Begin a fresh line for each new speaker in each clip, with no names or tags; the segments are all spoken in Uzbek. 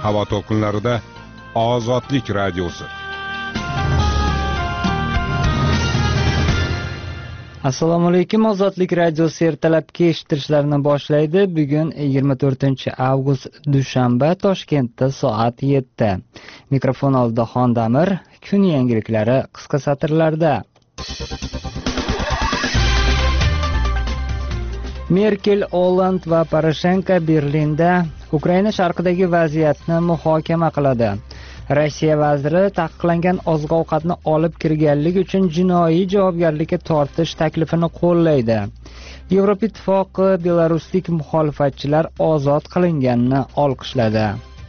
havo to'lqinlarida Ozodlik radiosi.
Assalomu alaykum. Ozodlik radiosi ertalabki eshittirishlarni boshlaydi. Bugun 24-avgust dushanba, Toshkentda soat 7. Mikrofon oldida Xondamir. Kun yangiliklari qisqa satrlarda. Merkel, Olland va Poroshenko Berlinda Ukraina sharqidagi vaziyatni muhokama qiladi. Rossiya vaziri taqiqlangan oziq-ovqatni olib kirganlik uchun jinoiy javobgarlikka tortish taklifini qo'llaydi. Yevropa Ittifoqi belaruslik muxolifatchilar ozod qilinganini olqishladi.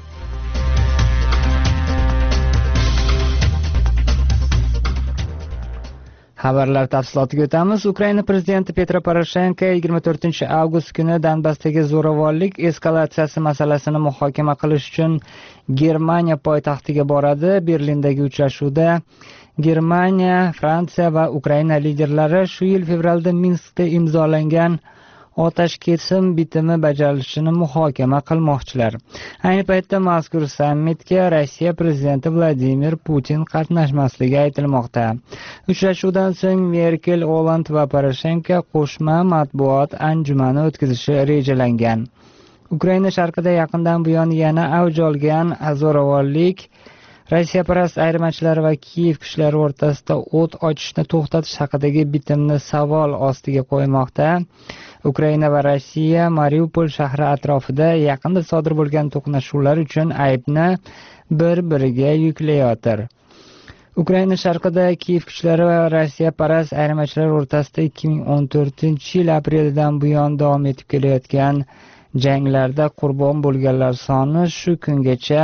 Xabarlar tafsilotiga o'tamiz. Ukraina prezidenti Petro Poroshenko 24-avgust kuni Donbassdagi zo'ravonlik eskalatsiyasi masalasini muhokama qilish uchun Germaniya poytaxtiga boradi. Berlindagi uchrashuvda Germaniya, Fransiya va Ukraina liderlari shu yil fevralda Minskda imzolangan otash kesim bitimi bajarilishini muhokama qilmoqchilar. Ayni paytda mazkur sammitga Rossiya prezidenti Vladimir Putin qatnashmasligi aytilmoqda. Uchrashuvdan so'ng Merkel, Olland va Poroshenko qo'shma matbuot anjumani o'tkazishi rejalangan. Ukraina sharqida yaqindan buyon yana avj olgan zo'ravonlik Rossiyaparast ayirmachilar va Kiyev kuchlari o'rtasida o't ochishni to'xtatish haqidagi bitimni savol ostiga qo'ymoqda. Ukraina va Rossiya Mariupol shahri atrofida yaqinda sodir bo'lgan to'qnashuvlar uchun aybni bir-biriga yuklayotir. Ukraina sharqida Kiyev kuchlari va Rossiyaparast ayirmachilar o'rtasida 2014-yil aprelidan buyon davom etib kelayotgan janglarda qurbon bo'lganlar soni shu kungacha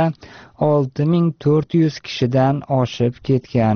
6400 kishidan oshib ketgan.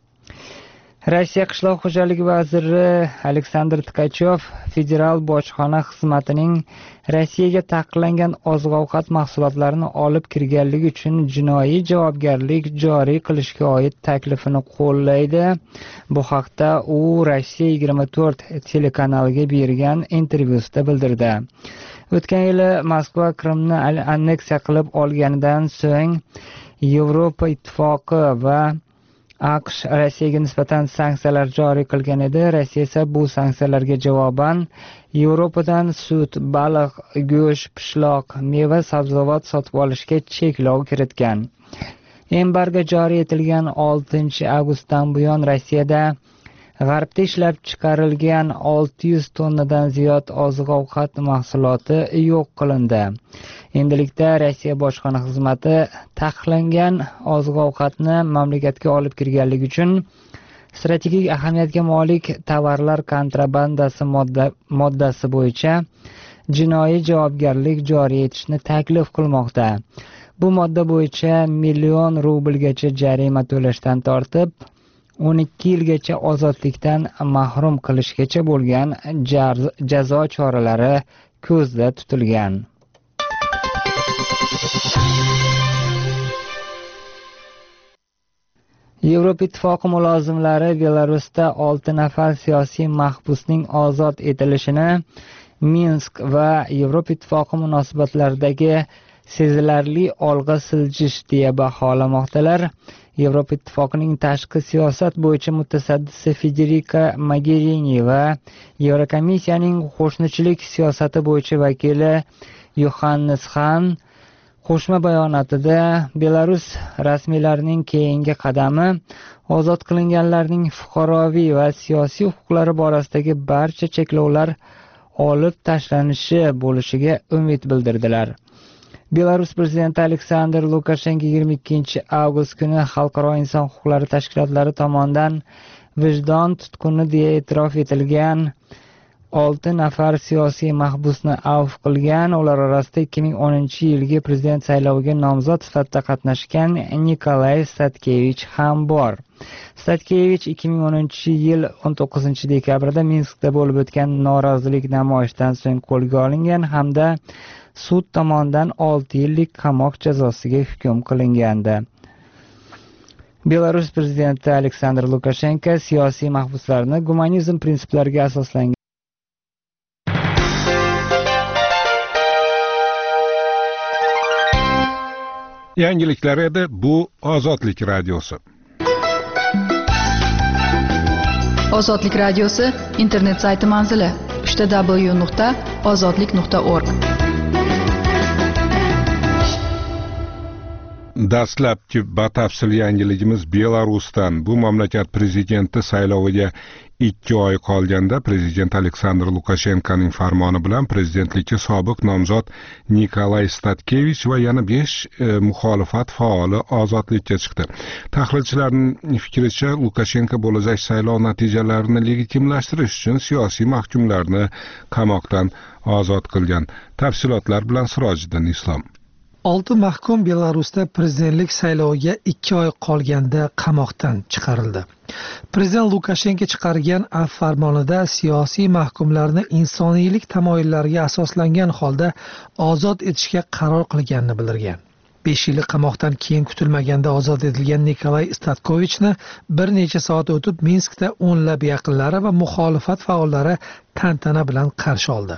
Rossiya qishloq xo'jaligi vaziri Aleksandr Tkachyov federal bojxona xizmatining Rossiyaga taqiqlangan oziq-ovqat mahsulotlarini olib kirganligi uchun jinoiy javobgarlik joriy qilishga oid taklifini qo'llaydi. Bu haqda u Rossiya 24 telekanaliga bergan intervyusida bildirdi. O'tgan yili Moskva Qrimni anneksiya qilib olganidan so'ng Yevropa Ittifoqi va AQSh Rossiyaga nisbatan sanksiyalar joriy qilgan edi. Rossiya esa bu sanksiyalarga javoban Yevropadan sut, baliq, go'sht, pishloq, meva-sabzavot sotib olishga cheklov kiritgan. Embargo joriy etilgan 6-avgustdan buyon Rossiyada G'arbda ishlab chiqarilgan 600 tonnadan ziyod oziq-ovqat mahsuloti yo'q qilindi. Endilikda Rossiya bojxona xizmati taqiqlangan oziq-ovqatni mamlakatga olib kirganligi uchun strategik ahamiyatga molik tovarlar kontrabandasi moddasi bo'yicha jinoiy javobgarlik joriy etishni taklif qilmoqda. Bu modda bo'yicha million rublgacha jarima to'lashdan tortib 12 yilgacha ozodlikdan mahrum qilishgacha bo'lgan jazo choralari ko'zda tutilgan. Yevropa Ittifoqi mulozimlari Belarusda 6 nafar siyosiy mahbusning ozod etilishini Minsk va Yevropa Ittifoqi munosabatlaridagi sezilarli olg'a siljish deya baholamoqdalar. Yevropa Ittifoqining tashqi siyosat bo'yicha mutasaddisi Federika Mogherini va Yevrokomissiyaning qo'shnichilik siyosati bo'yicha vakili Yohannes Hahn qo'shma bayonotida Belarus rasmiylarining keyingi qadami ozod qilinganlarning fuqaroviy va siyosiy huquqlari borasidagi barcha cheklovlar olib tashlanishi bo'lishiga umid bildirdilar. Belarus prezidenti Aleksandr Lukashenko 22-avgust kuni xalqaro inson huquqlari tashkilotlari tomonidan vijdon tutquni deya e'tirof etilgan 6 nafar siyosiy mahbusni avf qilgan. Ular orasida 2010-yilgi prezident sayloviga nomzod sifatida qatnashgan Nikolay Statkevich ham bor. Statkevich 2010-yil 19-dekabrda Minskda bo'lib o'tgan norozilik namoyishidan so'ng qo'lga olingan hamda sud tomonidan 6 yillik qamoq jazosiga hukm qilingandi. Belarus prezidenti Aleksandr Lukashenko siyosiy mahbuslarni gumanizm prinsiplariga asoslangan
Yangiliklar edi, bu Ozodlik radiosi.
Ozodlik radiosi internet sayti manzili www.ozodlik.org.
Dastlabki batafsil yangiligimiz Belarusdan. Bu mamlakat prezidenti sayloviga 2 oy qolganda prezident Aleksandr Lukashenkoning farmoni bilan prezidentlikka sobiq nomzod Nikolay Statkevich va yana 5 muxolifat faoli ozodlikka chiqdi. Tahlilchilarning fikricha, Lukashenko bo'lajak saylov natijalarini legitimlashtirish uchun siyosiy mahkumlarni qamoqdan ozod qilgan. Tafsilotlar bilan Sirojiddin Islom.
6 mahkum Belarusda prezidentlik sayloviga 2 oy qolganda qamoqdan chiqarildi. Prezident Lukashenko chiqargan farmonida siyosiy mahkumlarni insoniylik tamoyillariga asoslangan holda ozod etishga qaror qilganini bildirgan. 5 yillik qamoqdan keyin kutilmaganda ozod etilgan Nikolay Statkovichni bir necha soat o'tib Minskda o'nlab yaqinlari va muxolifat faollari tantana bilan qarshi oldi.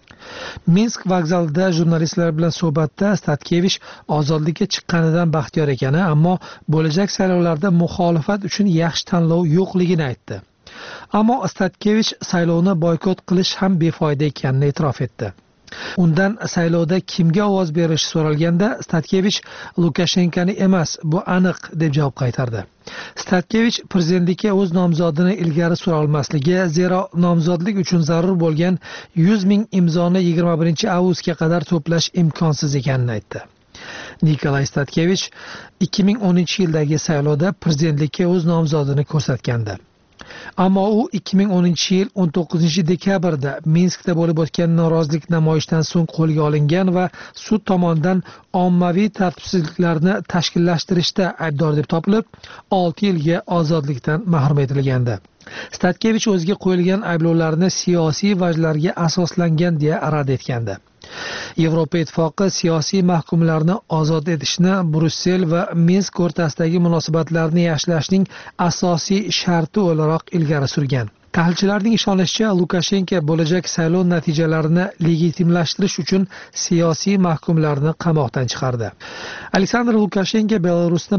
Minsk vokzalida jurnalistlar bilan suhbatda Statkevich ozodlikka chiqqanidan baxtiyor ekani, ammo bo'lajak saylovlarda muxolifat uchun yaxshi tanlov yo'qligini aytdi. Ammo Statkevich saylovni boykot qilish ham befoyda ekanini e'tirof etdi. Undan saylovda kimga ovoz berish so'ralganda Statkevich Lukashenkoni emas, bu aniq deb javob qaytardi. Statkevich prezidentlikka o'z nomzodini ilgari sura olmasligi, zero nomzodlik uchun zarur bo'lgan 100 ming imzoni 21-avgustga qadar to'plash imkonsiz ekanini aytdi. Nikolay Statkevich 2010-yildagi saylovda prezidentlikka o'z nomzodini ko'rsatgandi. Ammo u 2010-yil 19-dekabrda Minskda bo'lib o'tgan norozilik namoyishidan so'ng qo'lga olingan va sud tomonidan ommaviy tartibsizliklarni tashkillashtirishda aybdor deb topilib, 6 yilga ozodlikdan mahrum etilgandi. Statkevich o'ziga qo'yilgan ayblovlarni siyosiy vajlarga asoslangan deya rad etgandi. Yevropa Ittifoqi siyosiy mahkumlarni ozod etishni Brussel va Minsk o'rtasidagi munosabatlarni yaxshilashning asosiy sharti o'laroq ilgari surgan. Tahlilchilarning ishonishicha, Lukashenko bo'lajak saylov natijalarini legitimlashtirish uchun siyosiy mahkumlarni qamoqdan chiqardi. Aleksandr Lukashenko Belarusni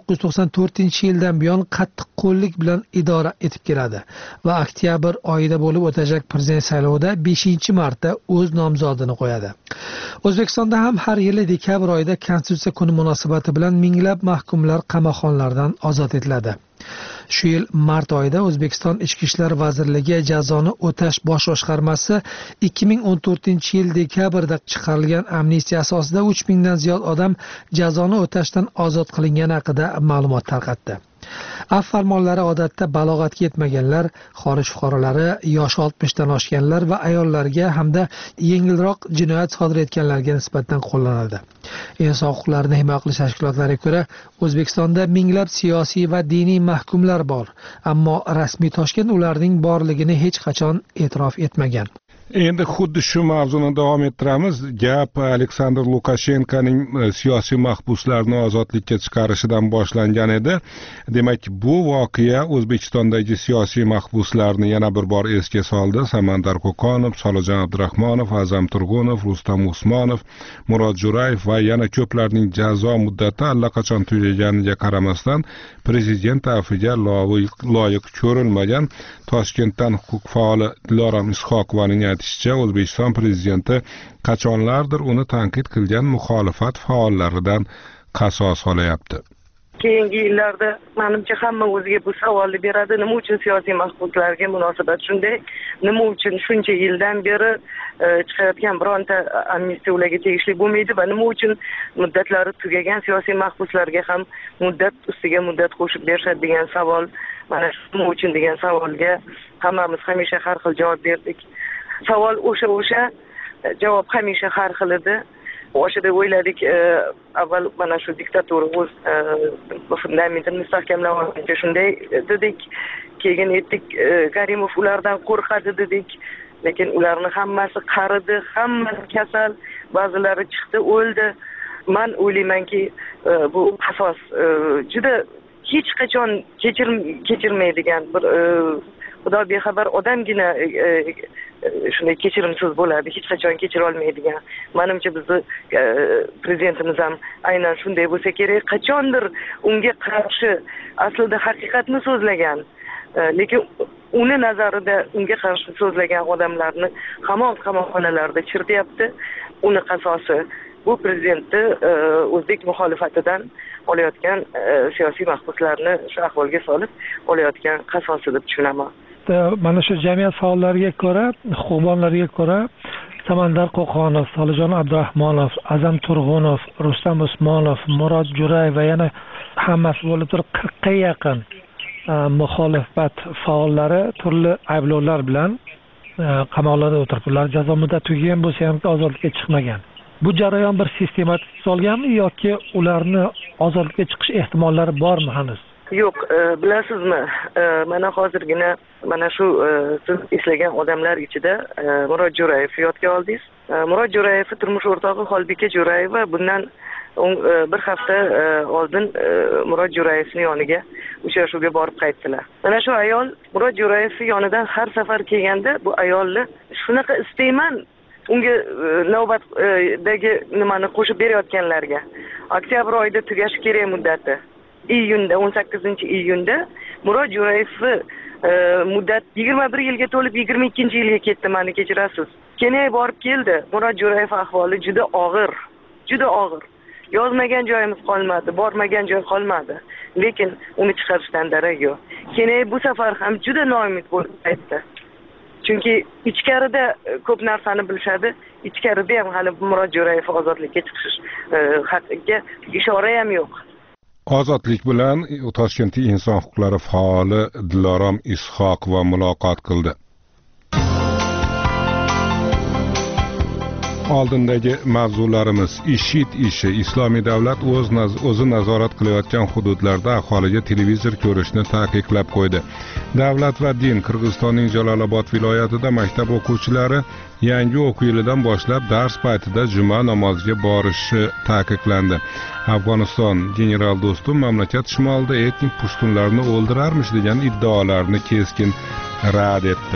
1994-yildan buyon qattiq qo'llik bilan idora etib keladi va oktyabr oyida bo'lib o'tajak prezident saylovida 5-marta o'z nomzodini qo'yadi. O'zbekistonda ham har yili dekabr oyida Konstitutsiya kuni munosabati bilan minglab mahkumlar qamoqxonalardan ozod etiladi. Shu yil mart oyida O'zbekiston Ichki ishlar vazirligi jazoni o'tash bosh boshqarmasi 2014-yil dekabrda chiqarilgan amnistiya asosida 3 mingdan ziyod odam jazoni o'tashdan ozod qilingani haqida ma'lumot tarqatdi. Af farmonlari odatda balog'atga yetmaganlar, xorij fuqarolari, yoshi 60 dan oshganlar va ayollarga hamda yengilroq jinoyat sodir etganlarga nisbatan qo'llanadi. Inson huquqlarini himoya qilish tashkilotlariga ko'ra, O'zbekistonda minglab siyosiy va diniy mahkumlar bor, ammo rasmiy Toshkent ularning borligini hech qachon e'tirof etmagan.
Endi xuddi shu mavzuni davom ettiramiz. Gap Aleksandr Lukashenkoning siyosiy mahbuslarni ozodlikka chiqarishidan boshlangan edi. Demak, bu voqea O'zbekistondagi siyosiy mahbuslarni yana bir bor esga soldi. Samandar Qo'qonov, Solijon Abdurahmonov, Azam Turg'unov, Rustam Usmonov, Murod Jo'rayev va yana ko'plarning jazo muddati allaqachon tugaganiga qaramasdan prezident afiga loyiq ko'rilmagan Toshkentdan huquq faoli Dilorom Ishoqovaning aytishicha, O'zbekiston prezidenti qachonlardir uni tanqid qilgan muxolifat faollaridan qasos olyapti.
Keyingi yillarda menimcha hamma o'ziga bu savolni beradi. Nima uchun siyosiy mahbuslarga munosabat shunday? Nima uchun shuncha yildan beri chiqayotgan bironta amnistiya ularga tegishli bo'lmaydi va nima uchun muddatlari tugagan siyosiy mahbuslarga ham muddat ustiga muddat qo'shib berishadi degan savol. Mana nima uchun degan savolga hammamiz hamisha har xil javob berdik. Savol o'sha, javob hamisha har xil edi. O'shada o'yladik, avval mana shu diktatura o'z fundamentini mustahkamlab olguncha shunday dedik. Keyin aytdik, Karimov ulardan qo'rqadi dedik. Lekin ularni hammasi qaridi, hammasi kasal, ba'zilari chiqdi, o'ldi. Men o'ylaymanki, bu qasos juda hech qachon kechirmaydigan bir xudo bexabar odamgina shunday kechirimsiz bo'ladi, hech qachon kechira olmaydigan. Menimcha bizni prezidentimiz ham aynan shunday bo'lsa kerak. Qachondir unga qarshi aslida haqiqatni so'zlagan, lekin uni nazarida unga qarshi so'zlagan odamlarni hamon qamoqxonalarda chirityapti. Uni qasosi bu prezidentni o'zbek muxolifatidan olayotgan siyosiy mahbuslarni shu ahvolga solib olayotgan qasosi deb tushunaman.
Mana shu jamiyat faollariga ko'ra, huquqbonlarga ko'ra, Samandar Qo'qonov, Solijon Abdurahmonov, Azam Turg'unov, Rustam Usmonov, Murod Juray va yana hammasi bo'lib turib 40 ga yaqin muxolifat faollari turli ayblovlar bilan qamoqlarda o'tirib, ular jazo muddati tugagan bo'lsa ham ozodlikka chiqmagan. Bu jarayon bir sistematik solganmi yoki ularni ozodlikka chiqish ehtimollari bormi hanuz?
Yo'q, bilasizmi, mana hozirgina mana shu siz eslagan odamlar ichida Murod Jo'rayev yodga oldingiz. Murod Jo'rayevning turmush o'rtog'i Xolbika Jo'rayeva bundan bir hafta oldin Murod Jo'rayevning yoniga uchrashuvga borib qaytdilar. Mana shu ayol Murod Jo'rayevning yonidan har safar kelganda bu ayolni shunaqa istayman, unga navbatdagi nimani qo'shib berayotganlarga. Oktyabr oyida tugashi kerak muddati. Iyunda 18-iyunda Murod Jo'rayevni muddat 21 yilga to'lib 22-yilga ketdi, meni kechirasiz. Kenay borib keldi. Murod Jo'rayev ahvoli juda og'ir. Juda og'ir. Yozmagan joyimiz qolmadi, bormagan joy qolmadi. Lekin uni chiqarishdan darak yo'q. Kenay bu safar ham juda noumid bo'lib qaytdi. Chunki ichkarida ko'p narsani bilishadi. Ichkarida ham hali Murod Jo'rayev ozodlikka chiqish haqiga ishora ham yo'q.
Ozodlik bilan Toshkentda inson huquqlari faoli Dilorom Ishoqova muloqot qildi. Oldindagi mavzularimiz IShID ishi. Islomiy davlat o'zi nazorat qilayotgan hududlarda aholiga televizor ko'rishni taqiqlab qo'ydi. Davlat va din. Qirg'izistonning Jalolobod viloyatida maktab o'quvchilari yangi o'quv yilidan boshlab dars paytida juma namoziga borishi taqiqlandi. Afg'oniston general do'stum mamlakat shimolida etnik pushtunlarni o'ldirarmish degan iddaolarni keskin rad etdi.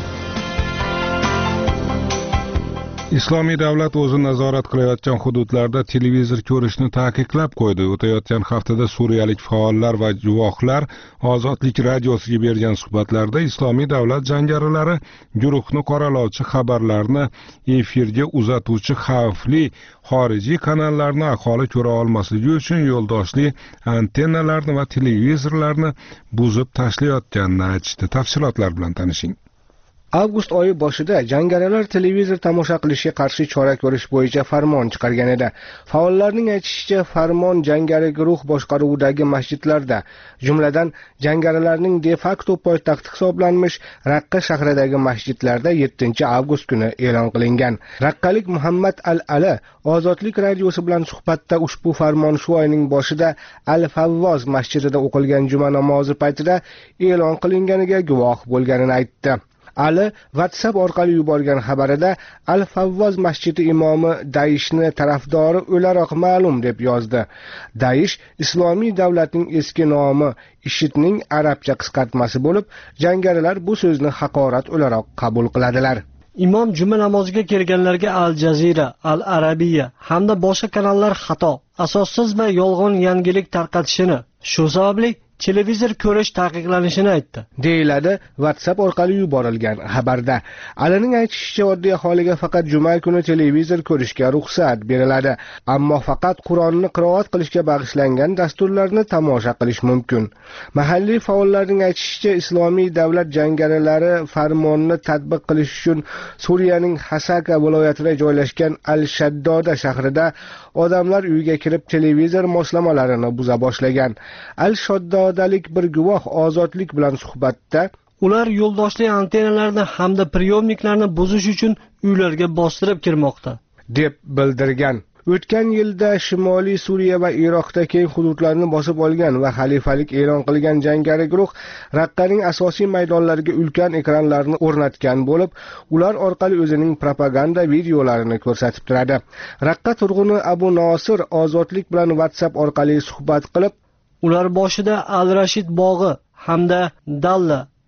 Islomiy davlat o'zi nazorat qilayotgan hududlarda televizor ko'rishni taqiqlab qo'ydi. O'tayotgan haftada suriyalik faollar va guvohlar Ozodlik radiosiga bergan suhbatlarda Islomiy davlat jangarilari guruhni qoralovchi xabarlarni efirga uzatuvchi xavfli xorijiy kanallarni aholi ko'ra olmasligi uchun yo'ldoshli antennalarni va televizorlarni buzib tashlayotganini aytishdi. Tafsilotlar bilan tanishing.
Avgust oyi boshida jangarilar televizor tomosha qilishga qarshi chora ko'rish bo'yicha farmon chiqargan edi. Faollarning aytishicha, farmon jangari guruh boshqaruvidagi masjidlarda, jumladan jangarilarning de facto poytaxti hisoblanmish Raqqa shahridagi masjidlarda 7-avgust kuni e'lon qilingan. Raqqalik Muhammad Al-Ali Ozodlik radiosi bilan suhbatda ushbu farmon shu oyning boshida Al-Favvoz masjidida o'qilgan juma namozi paytida e'lon qilinganiga guvoh bo'lganini aytdi. Ali WhatsApp orqali yuborgan xabarida Al-Favvoz masjidi imomi Daishni tarafdori o'laroq ma'lum deb yozdi. Daish Islomiy davlatning eski nomi, IShIDning arabcha qisqartmasi bo'lib, jangarilar bu so'zni haqorat o'laroq qabul qiladilar.
Imom juma namoziga kelganlarga Al Jazeera, Al Arabiya hamda boshqa kanallar xato, asossiz va yolg'on yangilik tarqatishini, shu sababli televizor ko'rish taqiqlanishini aytdi.
Deyiladi WhatsApp orqali yuborilgan xabarda. Alining aytishicha, oddiy aholiga faqat juma kuni televizor ko'rishga ruxsat beriladi, ammo faqat Qur'onni qiroat qilishga bag'ishlangan dasturlarni tomosha qilish mumkin. Mahalliy faollarning aytishicha, Islomiy davlat jangarilari farmonni tatbiq qilish uchun Suriyaning Hasaka viloyatida joylashgan Al-Shaddoda shahrida odamlar uyga kirib televizor moslamalarini buza boshlagan. Al-Shaddodalik bir guvoh Ozodlik bilan suhbatda,
ular yo'ldoshli antennalarni hamda priyomniklarni buzish uchun uylarga bostirib kirmoqda
deb bildirgan. O'tgan yilda Shimoliy Suriya va Iroqda keng hududlarni bosib olgan va xalifalik e'lon qilgan jangari guruh Raqqaning asosiy maydonlariga ulkan ekranlarni o'rnatgan bo'lib, ular orqali o'zining propaganda videolarini ko'rsatib turadi. Raqqa turg'uni Abu Nosir Ozodlik bilan WhatsApp orqali suhbat qilib,
ular boshida Al-Rashid bog'i hamda Dalla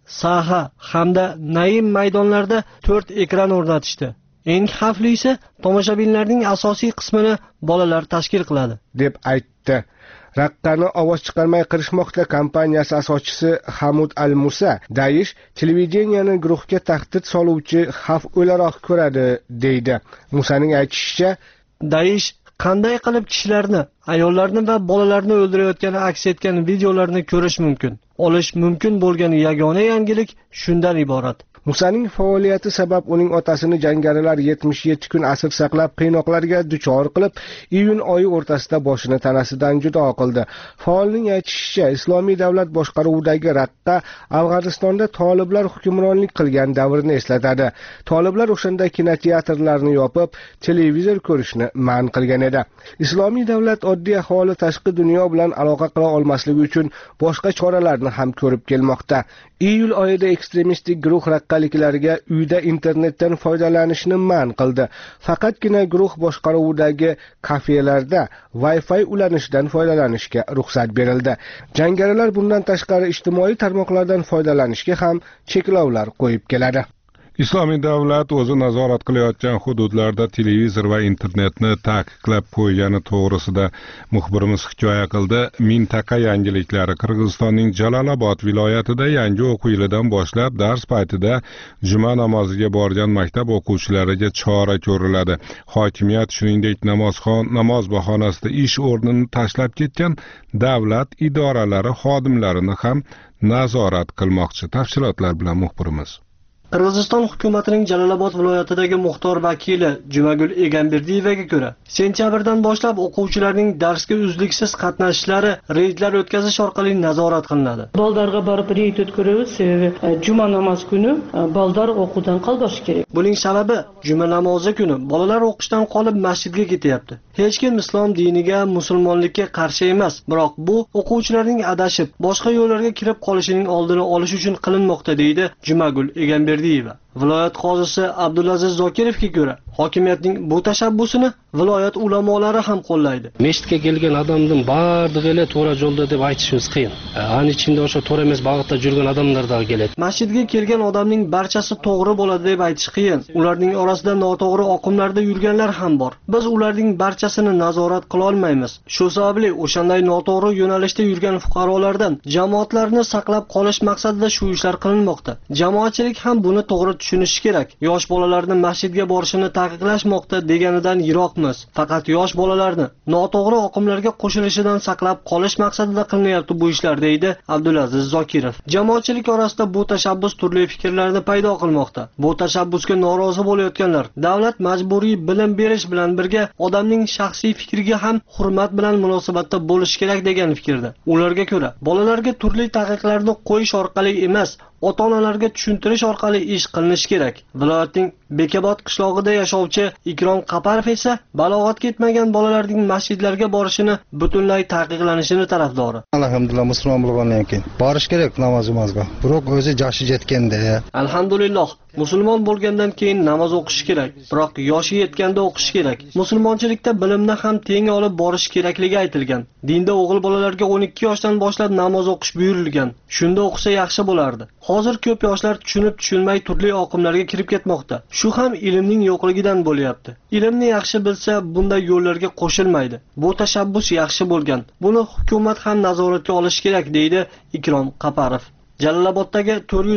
Saha hamda Naim maydonlarida 4 ekran o'rnatishdi. Eng xavflisi tomoshabinlarning asosiy qismini bolalar tashkil qiladi,
deb aytdi. Raqqani ovoz chiqarmay qirishmoqda kompaniyasi asoschisi Hamud Al-Musa Daesh televideniyani guruhga tahdid soluvchi xavf o'laroq ko'radi, deydi. Musaning aytishicha,
Daesh qanday qilib kishilarni, ayollarni va bolalarni o'ldirayotgani aks etgan videolarni ko'rish mumkin. Olish mumkin bo'lgan yagona yangilik shundan iborat.
Musaning faoliyati sabab uning otasini jangarilar 77 kun asir saqlab qiynoqlarga duchor qilib, iyun oyi o'rtasida boshini tanasidan judo qildi. Faolning aytishicha, Islomiy davlat boshqaruvidagi Raqqa Afg'onistonda toliblar hukmronlik qilgan davrni eslatadi. Toliblar o'shanda kinoteatrlarni yopib, televizor ko'rishni man qilgan edi. Islomiy davlat oddiy aholi tashqi dunyo bilan aloqa qila olmasligi uchun boshqa choralarni ham ko'rib kelmoqda. Iyul oyida ekstremistik guruh raqqaliklarga uyda internetdan foydalanishni man qildi. Faqatgina guruh boshqaruvidagi kafelarda Wi-Fi ulanishidan foydalanishga ruxsat berildi. Jangarilar bundan tashqari ijtimoiy tarmoqlardan foydalanishga ham cheklovlar qo'yib keladi.
Islomiy davlat o'zi nazorat qilayotgan hududlarda televizor va internetni taqiqlab qo'ygani to'g'risida muxbirimiz hikoya qildi. Mintaqa yangiliklari. Qirg'izistonning Jalolobod viloyatida yangi o'quv yilidan boshlab dars paytida juma namoziga borgan maktab o'quvchilariga chora ko'riladi. Hokimiyat shuningdek namoz bahonasida ish o'rnini tashlab ketgan davlat idoralari xodimlarini ham nazorat qilmoqchi. Tafsilotlar bilan muxbirimiz.
Qirg'iziston hukumatining Jalolobod viloyatidagi muxtor vakili Jumagul Egamberdiyevaga ko'ra, sentyabrdan boshlab o'quvchilarning darsga uzluksiz qatnashishlari reydlar o'tkazish orqali nazorat qilinadi.
Baldarga borib reyd o'tkazamiz, sebebi juma namoz kuni baldar o'quvdan qoldirish kerak.
Buning sababi juma namozi kuni bolalar o'qishdan qolib masjidga ketyapti. Hech kim islom diniga, musulmonlikka qarshi emas, biroq bu o'quvchilarning adashib, boshqa yo'llarga kirib qolishining oldini olish uchun qilinmoqda, deydi Jumagul Egamberdiyeva. Viloyat qozisi Abdulaziz Zokirovga ko'ra, hokimiyatning bu tashabbusini viloyat ulamolari ham qo'llaydi.
Masjidga kelgan odamning bardig'i to'g'ri yo'lda deb aytishimiz qiyin. Ani ichida o'sha to'g'ri emas bag'itda yurgan odamlar da keladi.
Masjidga kelgan odamning barchasi to'g'ri bo'ladi deb aytish qiyin. Ularning orasida noto'g'ri oqimlarda yurganlar ham bor. Biz ularning barchasini nazorat qila olmaymiz. Shu sababli o'shanday noto'g'ri yo'nalishda yurgan fuqarolardan jamoatlarni saqlab qolish maqsadida shu ishlar qilinmoqda. Jamoatchilik ham buni to'g'ri tushunishi kerak. Yosh bolalarni masjidga borishini taqiqlashmoqda deganidan yiroqmiz. Faqat yosh bolalarni noto'g'ri oqimlarga qo'shilishidan saqlab qolish maqsadida qilinyapti bu ishlar, deydi Abdulaziz Zokirov. Jamoatchilik orasida bu tashabbus turli fikrlarni paydo qilmoqda. Bu tashabbusga norozi bo'layotganlar davlat majburiy bilim berish bilan birga odamning shaxsiy fikriga ham hurmat bilan munosabatda bo'lish kerak degan fikrda. Ularga ko'ra, bolalarga turli taqiqlarni qo'yish orqali emas, ota-onalarga tushuntirish orqali ish qilinishi kerak. Viloyatning Bekobod qishlog'ida yashovchi Ikrom Qaparov esa balog'atga yetmagan bolalarning masjidlarga borishini butunlay taqiqlanishini tarafdori.
Alhamdulillah musulmon bo'lgandan keyin borish kerak namozimizga. Biroq o'zi yoshi yetganda.
Alhamdulillah musulmon bo'lgandan keyin namoz o'qish kerak, biroq yoshi yetganda o'qish kerak. Musulmonchilikda bilimni ham teng olib borish kerakligi aytilgan. Dinda o'g'il bolalarga 12 yoshdan boshlab namoz o'qish buyurilgan. Shunda o'qisa yaxshi bo'lardi. Hozir ko'p yoshlar tushunib-tushunmay turli oqimlarga kirib ketmoqda. Shu ham ilmning yo'qligidan bo'lyapti. Ilmni yaxshi bilsa, bunday yo'llarga qo'shilmaydi. Bu tashabbus yaxshi bo'lgan. Buni hukumat ham nazoratga olishi kerak, deydi Ikrom Qaparov. Jaloloboddagi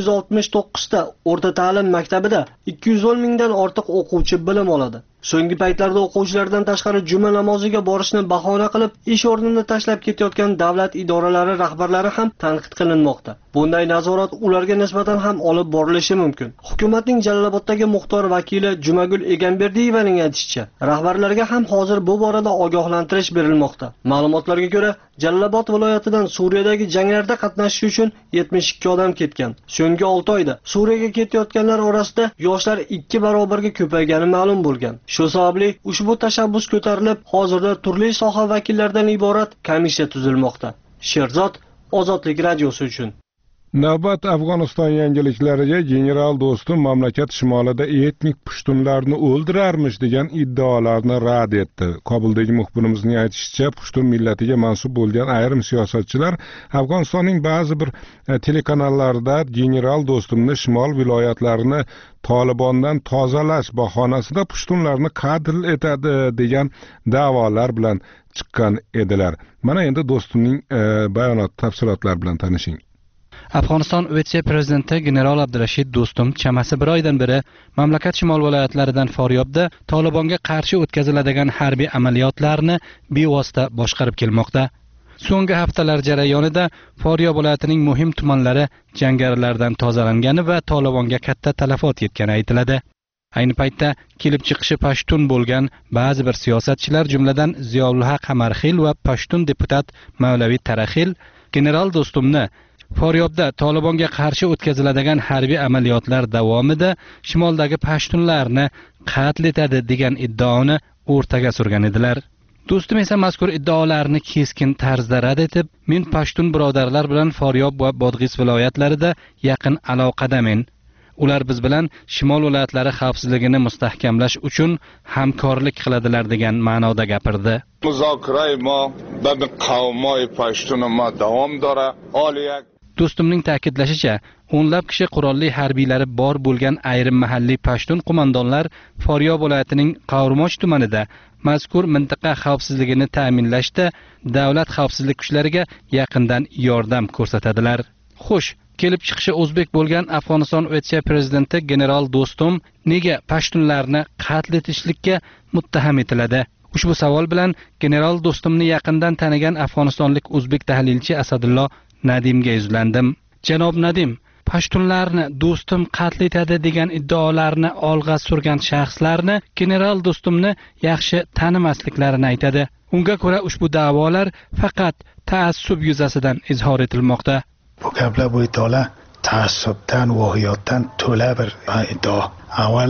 469 ta o'rta ta'lim maktabida 210 mingdan ortiq o'quvchi bilim oladi. So'nggi paytlarda o'quvchilardan tashqari juma namoziga borishni bahona qilib, ish o'rnini tashlab ketayotgan davlat idoralari rahbarlari ham tanqid qilinmoqda. Bunday nazorat ularga nisbatan ham olib borilishi mumkin. Hukumatning Jaloloboddagi muxtor vakili Jumagul Egamberdiyevaning aytishicha, rahbarlarga ham hozir bu borada ogohlantirish berilmoqda. Ma'lumotlarga ko'ra, Jalolobod viloyatidan Suriyadagi janglarda qatnashish uchun 72 odam ketgan. So'nggi 6 oyda Suriyaga ketayotganlar orasida yoshlar 2 barobarga ko'paygani ma'lum bo'lgan. Shu sababli ushbu tashabbus ko'tarilib, hozirda turli soha vakillaridan iborat komissiya tuzilmoqda. Sherzod, Ozodlik radiosi uchun.
Navbat Afg'oniston yangiliklariga general do'stum mamlakat shimolida etnik pushtunlarni o'ldirarmish degan iddaolarni rad etdi. Kobuldagi muxbirimizning aytishicha, pushtun millatiga mansub bo'lgan ayrim siyosatchilar Afg'onistonning ba'zi bir telekanallarida general do'stumni shimol viloyatlarini Tolibondan tozalash bahonasida pushtunlarni qatl etadi degan da'volar bilan chiqqan edilar. Mana endi do'stumning bayonot tafsilotlari bilan tanishing.
Afg'oniston vitse-prezidenti general Abdurashid Do'stum chamasi bir oydan beri mamlakat shimol viloyatlaridan Faryobda Tolibonga qarshi o'tkaziladigan harbiy amaliyotlarni bevosita boshqarib kelmoqda. So'nggi haftalar jarayonida Faryob viloyatining muhim tumanlari jangarilardan tozalangani va Tolibonga katta talafot yetgani aytiladi. Ayni paytda kelib chiqishi pashtun bo'lgan ba'zi bir siyosatchilar, jumladan Ziyoulhaq Qamarxil va pashtun deputat Mavlaviy Taraxil general Do'stumni Faryobda Tolibonga qarshi o'tkaziladigan harbiy amaliyotlar davomida shimoldagi pashtunlarni qatl etadi degan iddaoni o'rtaga surgan edilar. Do'stum esa mazkur iddaolarni keskin tarzda rad etib, men pashtun birodarlar bilan Faryob va Bodg'is viloyatlarida yaqin aloqadamen. Ular biz bilan shimol viloyatlari xavfsizligini mustahkamlash uchun hamkorlik qiladilar degan ma'noda gapirdi.
Muzokara ma ba qavmoy pashtun ma davom dora oliyak.
Do'stumning ta'kidlashicha, o'nlab kishi qurolli harbiylari bor bo'lgan ayrim mahalliy pashtun qo'mondonlar Faryob viloyatining Qavrmoch tumanida mazkur mintaqa xavfsizligini ta'minlashda davlat xavfsizlik kuchlariga yaqindan yordam ko'rsatadilar. Xo'sh, kelib chiqishi o'zbek bo'lgan Afg'oniston vitse-prezidenti general Do'stum nega pashtunlarni qatl etishlikka muttaham etiladi? Ushbu savol bilan general Do'stumni yaqindan tanigan afg'onistonlik o'zbek tahlilchi Asadullo Nadimga yuzlandim. Janob Nadim, pashtunlarni Do'stum qatl etadi degan iddaolarni olg'a surgan shaxslarni general Do'stumni yaxshi tanimasliklarini aytadi. Unga ko'ra ushbu da'volar faqat taassub yuzasidan izhor etilmoqda.
Bu gaplar bu iddaolar taassubdan, vohiyotdan to'la bir iddao. Avval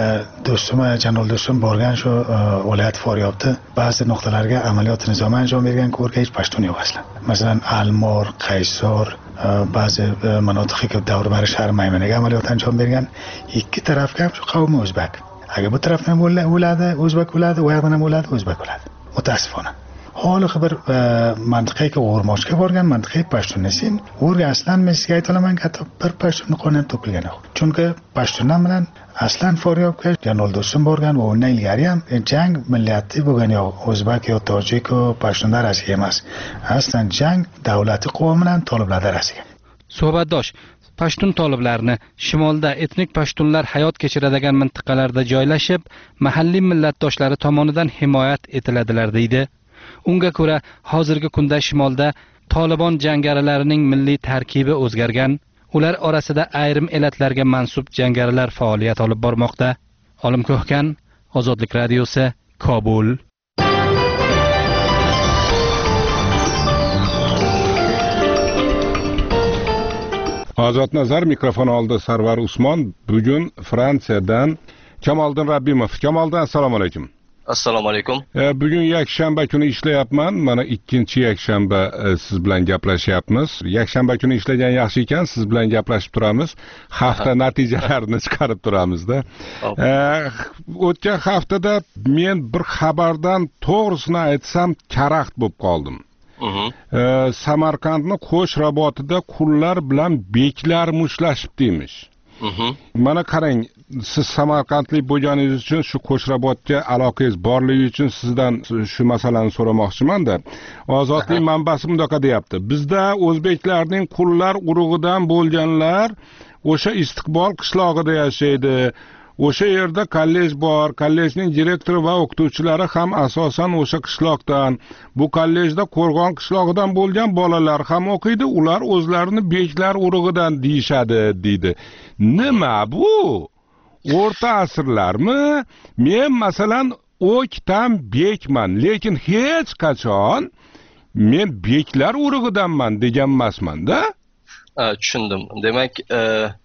General Do'stum borgan shu viloyat Faryobda ba'zi nuqtalarga amaliyot nizomi anjom bergan ko'rga hech pashtun yo'q aslan. Masalan, Almor, Qaysor, ba'zi manotiqqa davr bari shahar Maymanaga amaliyot anjom bergan. Ikki tarafga ham shu qavmi o'zbek. Agar bu tarafdan o'ladi, o'zbek o'ladi, u yoqdan ham o'ladi, o'zbek o'ladi. Mutasifona. Holiqi bir mantiqaga o'rmochga borgan mantiqaga pashtunnesin. O'rga aslan men sizga aytolaman, hatto bir pashtunni qonun to'kilgan yo'q. Chunki pashtunlar bilan aslan Faryobga General Do'stum borgan va undan ilgari ham jang millati bo'lgan yo'q. O'zbek yo tojik yo pashtunlar arasiga emas. Aslan jang davlati qavmi bilan toliblar arasiga.
Suhbatdosh, pashtun toliblarni shimolda etnik pashtunlar hayot kechiradigan mintaqalarda joylashib, mahalliy millatdoshlari tomonidan himoyat etiladilar deydi. Unga ko'ra, hozirgi kunda shimolda Tolibon jangarilarining milliy tarkibi o'zgargan. Ular orasida ayrim elatlarga mansub jangarilar faoliyat olib bormoqda. Olim Ko'hkan, Ozodlik radiosi, Kobul.
Ozod Nazar mikrofon oldi. Sarvar Usmon bugun Fransiyadan Kamoliddin Rabbimov. Kamoliddin, assalomu alaykum.
Assalomu alaykum.
Bugun yakshanba kuni ishlayapman. Mana ikkinchi yakshanba siz bilan gaplashyapmiz. Yakshanba kuni ishlagan yaxshi ekan, siz bilan gaplashib turamiz. Hafta natijalarini chiqarib turamizda. O'tgan haftada men bir xabardan to'g'risini aytsam karaxt bo'lib qoldim. Samarqandning Qo'shrabotida qullar bilan beklar mushtlashibdi emish. Mana qarang, siz samarqandlik bo'lganingiz uchun shu Qo'shrabotga aloqangiz borligi uchun sizdan shu masalani so'ramoqchiman-da. Ozodlik manbasi bundoqa deyapti. Bizda o'zbeklarning qullar urug'idan bo'lganlar o'sha Istiqbol qishlog'ida yashaydi. O'sha yerda kollej bor, kollejning direktori va o'qituvchilari ham asosan o'sha qishloqdan. Bu kollejda Qo'rg'on qishlog'idan bo'lgan bolalar ham o'qiydi, ular o'zlarini beklar urug'idan deyishadi, deydi. Nima bu? O'rta asrlarmi? Men masalan o'ktam bekman, lekin hech qachon men beklar urug'idanman degan emasman-da.
Tushundim. Demak,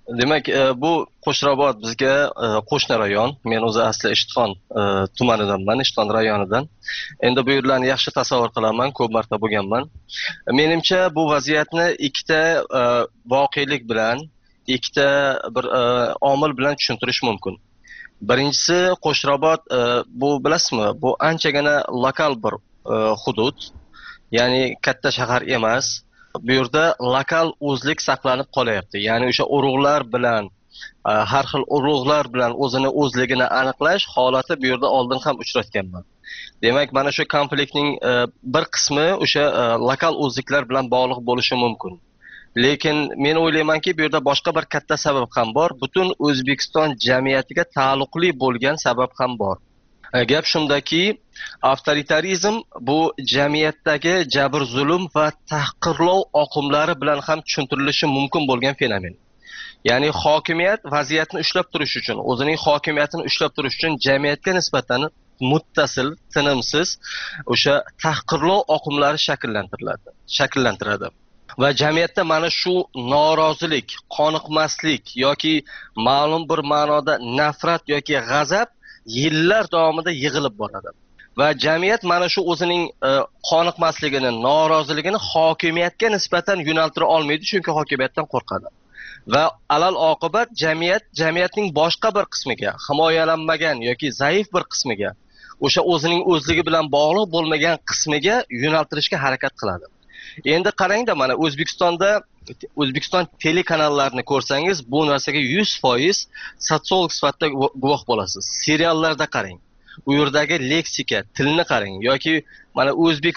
Demak, bu Qo'shrabot bizga qo'shni rayon. Men o'zi asli Ishtixon tumanidanman, Ishtixon rayonidan. Endi bu yerlarni yaxshi tasavvur qilaman, ko'p marta bo'lganman. Menimcha bu vaziyatni ikkita voqelik bilan, ikkita bir omil bilan tushuntirish mumkin. Birinchisi, Qo'shrabot bu bilasizmi, bu anchagina lokal bir hudud. Ya'ni katta shahar emas. Bu yerda lokal o'zlik saqlanib qolyapti. Ya'ni o'sha urug'lar bilan, har xil urug'lar bilan o'zini o'zligini aniqlash holati bu yerda oldin ham uchratganman. Demak, mana shu konfliktning bir qismi o'sha lokal o'zliklar bilan bog'liq bo'lishi mumkin. Lekin men o'ylaymanki, bu yerda boshqa bir katta sabab ham bor. Butun O'zbekiston jamiyatiga taalluqli bo'lgan sabab ham bor. Gap shundaki, avtoritarizm bu jamiyatdagi jabr zulm va tahqirlov oqimlari bilan ham tushuntirilishi mumkin bo'lgan fenomen. Ya'ni hokimiyat vaziyatni ushlab turish uchun, o'zining hokimiyatini ushlab turish uchun jamiyatga nisbatan muttasil, tinimsiz o'sha tahqirlov oqimlari shakllantiradi. Va jamiyatda mana shu norozilik, qoniqmaslik yoki ma'lum bir ma'noda nafrat yoki g'azab yillar davomida yig'ilib boradi. Va jamiyat mana shu o'zining qoniqmasligini, noroziligini hokimiyatga nisbatan yo'naltira olmaydi, chunki hokimiyatdan qo'rqadi. Va alal oqibat jamiyatning boshqa bir qismiga, himoyalanmagan yoki zaif bir qismiga, o'sha o'zining o'zligi bilan bog'liq bo'lmagan qismiga yo'naltirishga harakat qiladi. Endi qarangda, mana O'zbekiston telekanallarini ko'rsangiz, bu narsaga 100% sotsiolog sifatida guvoh bo'lasiz. Seriallarda qarang. U yerdagi leksika, tilni qarang yoki mana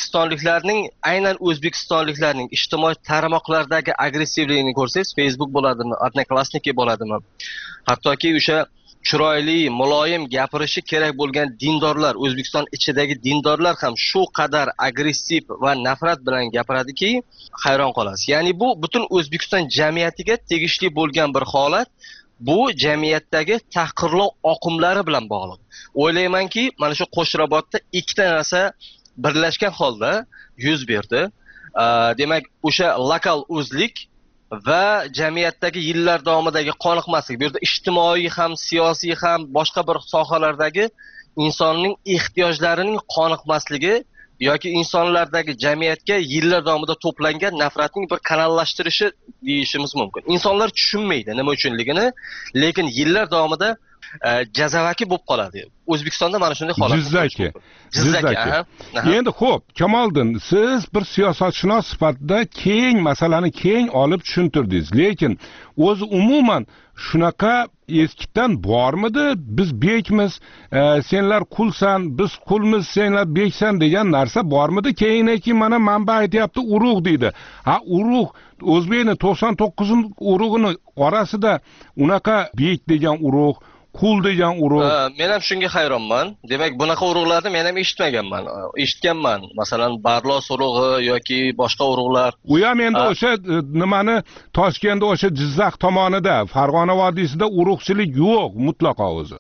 aynan o'zbekistonliklarning ijtimoiy tarmoqlardagi agressivligini ko'rsangiz, Facebook bo'ladimi, Odnoklassniki bo'ladimi, hattoki o'sha chiroyli, muloyim gapirishi kerak bo'lgan dindorlar, O'zbekiston ichidagi dindorlar ham shu qadar agressiv va nafrat bilan gapiradiki, hayron qolasiz. Ya'ni bu butun O'zbekiston jamiyatiga tegishli bo'lgan bir holat. Bu jamiyatdagi tahqirlov oqimlari bilan bog'liq. O'ylaymanki, mana shu Qo'shrabotda ikkita narsa birlashgan holda yuz berdi. Demak, o'sha lokal o'zlik va jamiyatdagi yillar davomidagi qoniqmaslik, bu yerda ijtimoiy ham, siyosiy ham, boshqa bir sohalardagi insonning ehtiyojlarining qoniqmasligi yoki insonlardagi jamiyatga yillar davomida to'plangan nafratning bir kanallashtirishi deyishimiz mumkin. Insonlar tushunmaydi nima uchunligini, lekin yillar davomida jazavaki bo'lib qoladi. O'zbekistonda mana shunday holat. Jizzaki.
Endi xo'p, Kamoliddin, siz bir siyosatshunos sifatida masalani keng olib tushuntirdingiz, lekin o'zi umuman shunaqa eskidan bormidi? Biz bekmiz, senlar qulsan, biz qulmiz, senlar beksan degan narsa bormidi? Keyin mana manba aytyapti, urug' deydi. Ha, urug' O'zbekning 99 urug'ini orasida unaqa bek degan urug', qul degan urug'.
Men ham shunga hayronman. Demak, bunaqa urug'larni men ham eshitmaganman. Eshitganman. Masalan, Barlos urug'i yoki boshqa urug'lar.
U ham endi o'sha nimani Toshkentda o'sha Jizzax tomonida, Farg'ona vodiysida urug'chilik yo'q mutlaqo o'zi.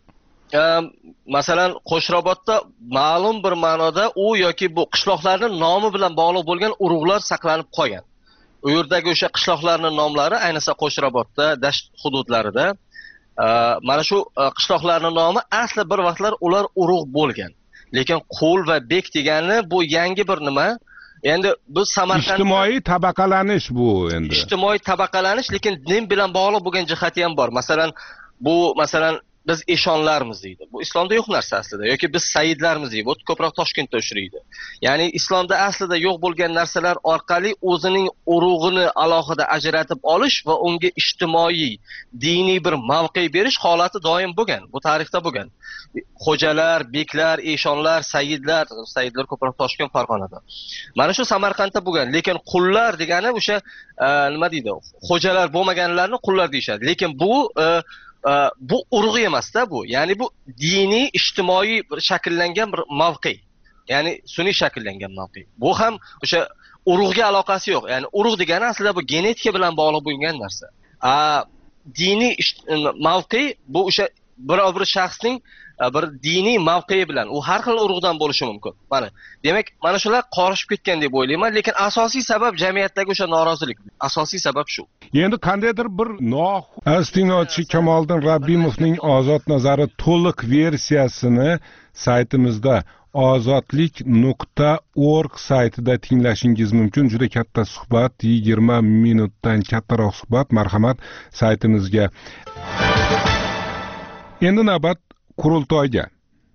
Masalan, Qo'shrabotda ma'lum bir ma'noda u yoki bu qishloqlarning nomi bilan bog'liq bo'lgan urug'lar saqlanib qolgan. U yerdagi o'sha qishloqlarning nomlari, ayniqsa Qo'shrabotda, dasht hududlarida mana shu qishloqlarning nomi asli bir vaqtlar ular urug' bo'lgan. Lekin qul va bek degani bu yangi bir nima. Endi biz Samarqand
ijtimoiy tabaqalanish bu endi.
Ijtimoiy tabaqalanish, lekin din bilan bog'liq bo'lgan jihati ham bor. Masalan, biz eshonlarmiz deydi. Bu islomda yo'q narsa aslida. Yoki biz saidlarmiz deydi. Bu ko'proq Toshkentda uchraydi. Ya'ni islomda aslida yo'q bo'lgan narsalar orqali o'zining urug'ini alohida ajratib olish va unga ijtimoiy, diniy bir mavqe berish holati doim bo'lgan. Bu tarixda bo'lgan. Xo'jalar, beklar, eshonlar, saidlar ko'proq Toshkent, Farg'onada. Mana shu Samarqandda bo'lgan. Lekin qullar degani o'sha nima deydi? Xo'jalar bo'lmaganlarni qullar deyshadi. Lekin bu urug' emasda bu. Ya'ni bu diniy, ijtimoiy bir shakllangan bir mavqe. Ya'ni sun'iy shakllangan mavqe. Bu ham o'sha urug'ga aloqasi yo'q. Ya'ni urug' degani aslida bu genetika bilan bog'liq bo'lgan narsa. Diniy mavqe bu o'sha biror bir shaxsning bir diniy mavqei bilan u har xil urug'dan bo'lishi mumkin. Mana demak mana shular qorishib ketgan deb o'ylayman, lekin asosiy sabab jamiyatdagi o'sha norozilik. Asosiy sabab shu.
Endi qandaydir bir Astingnochi Kamoliddin Rabbimovning ozod nazari to'liq versiyasini saytimizda ozodlik.org saytida tinglashingiz mumkin. Juda katta suhbat, 20 minutdan kattaroq suhbat. Marhamat, saytimizga. Endi navbat qurultoyga.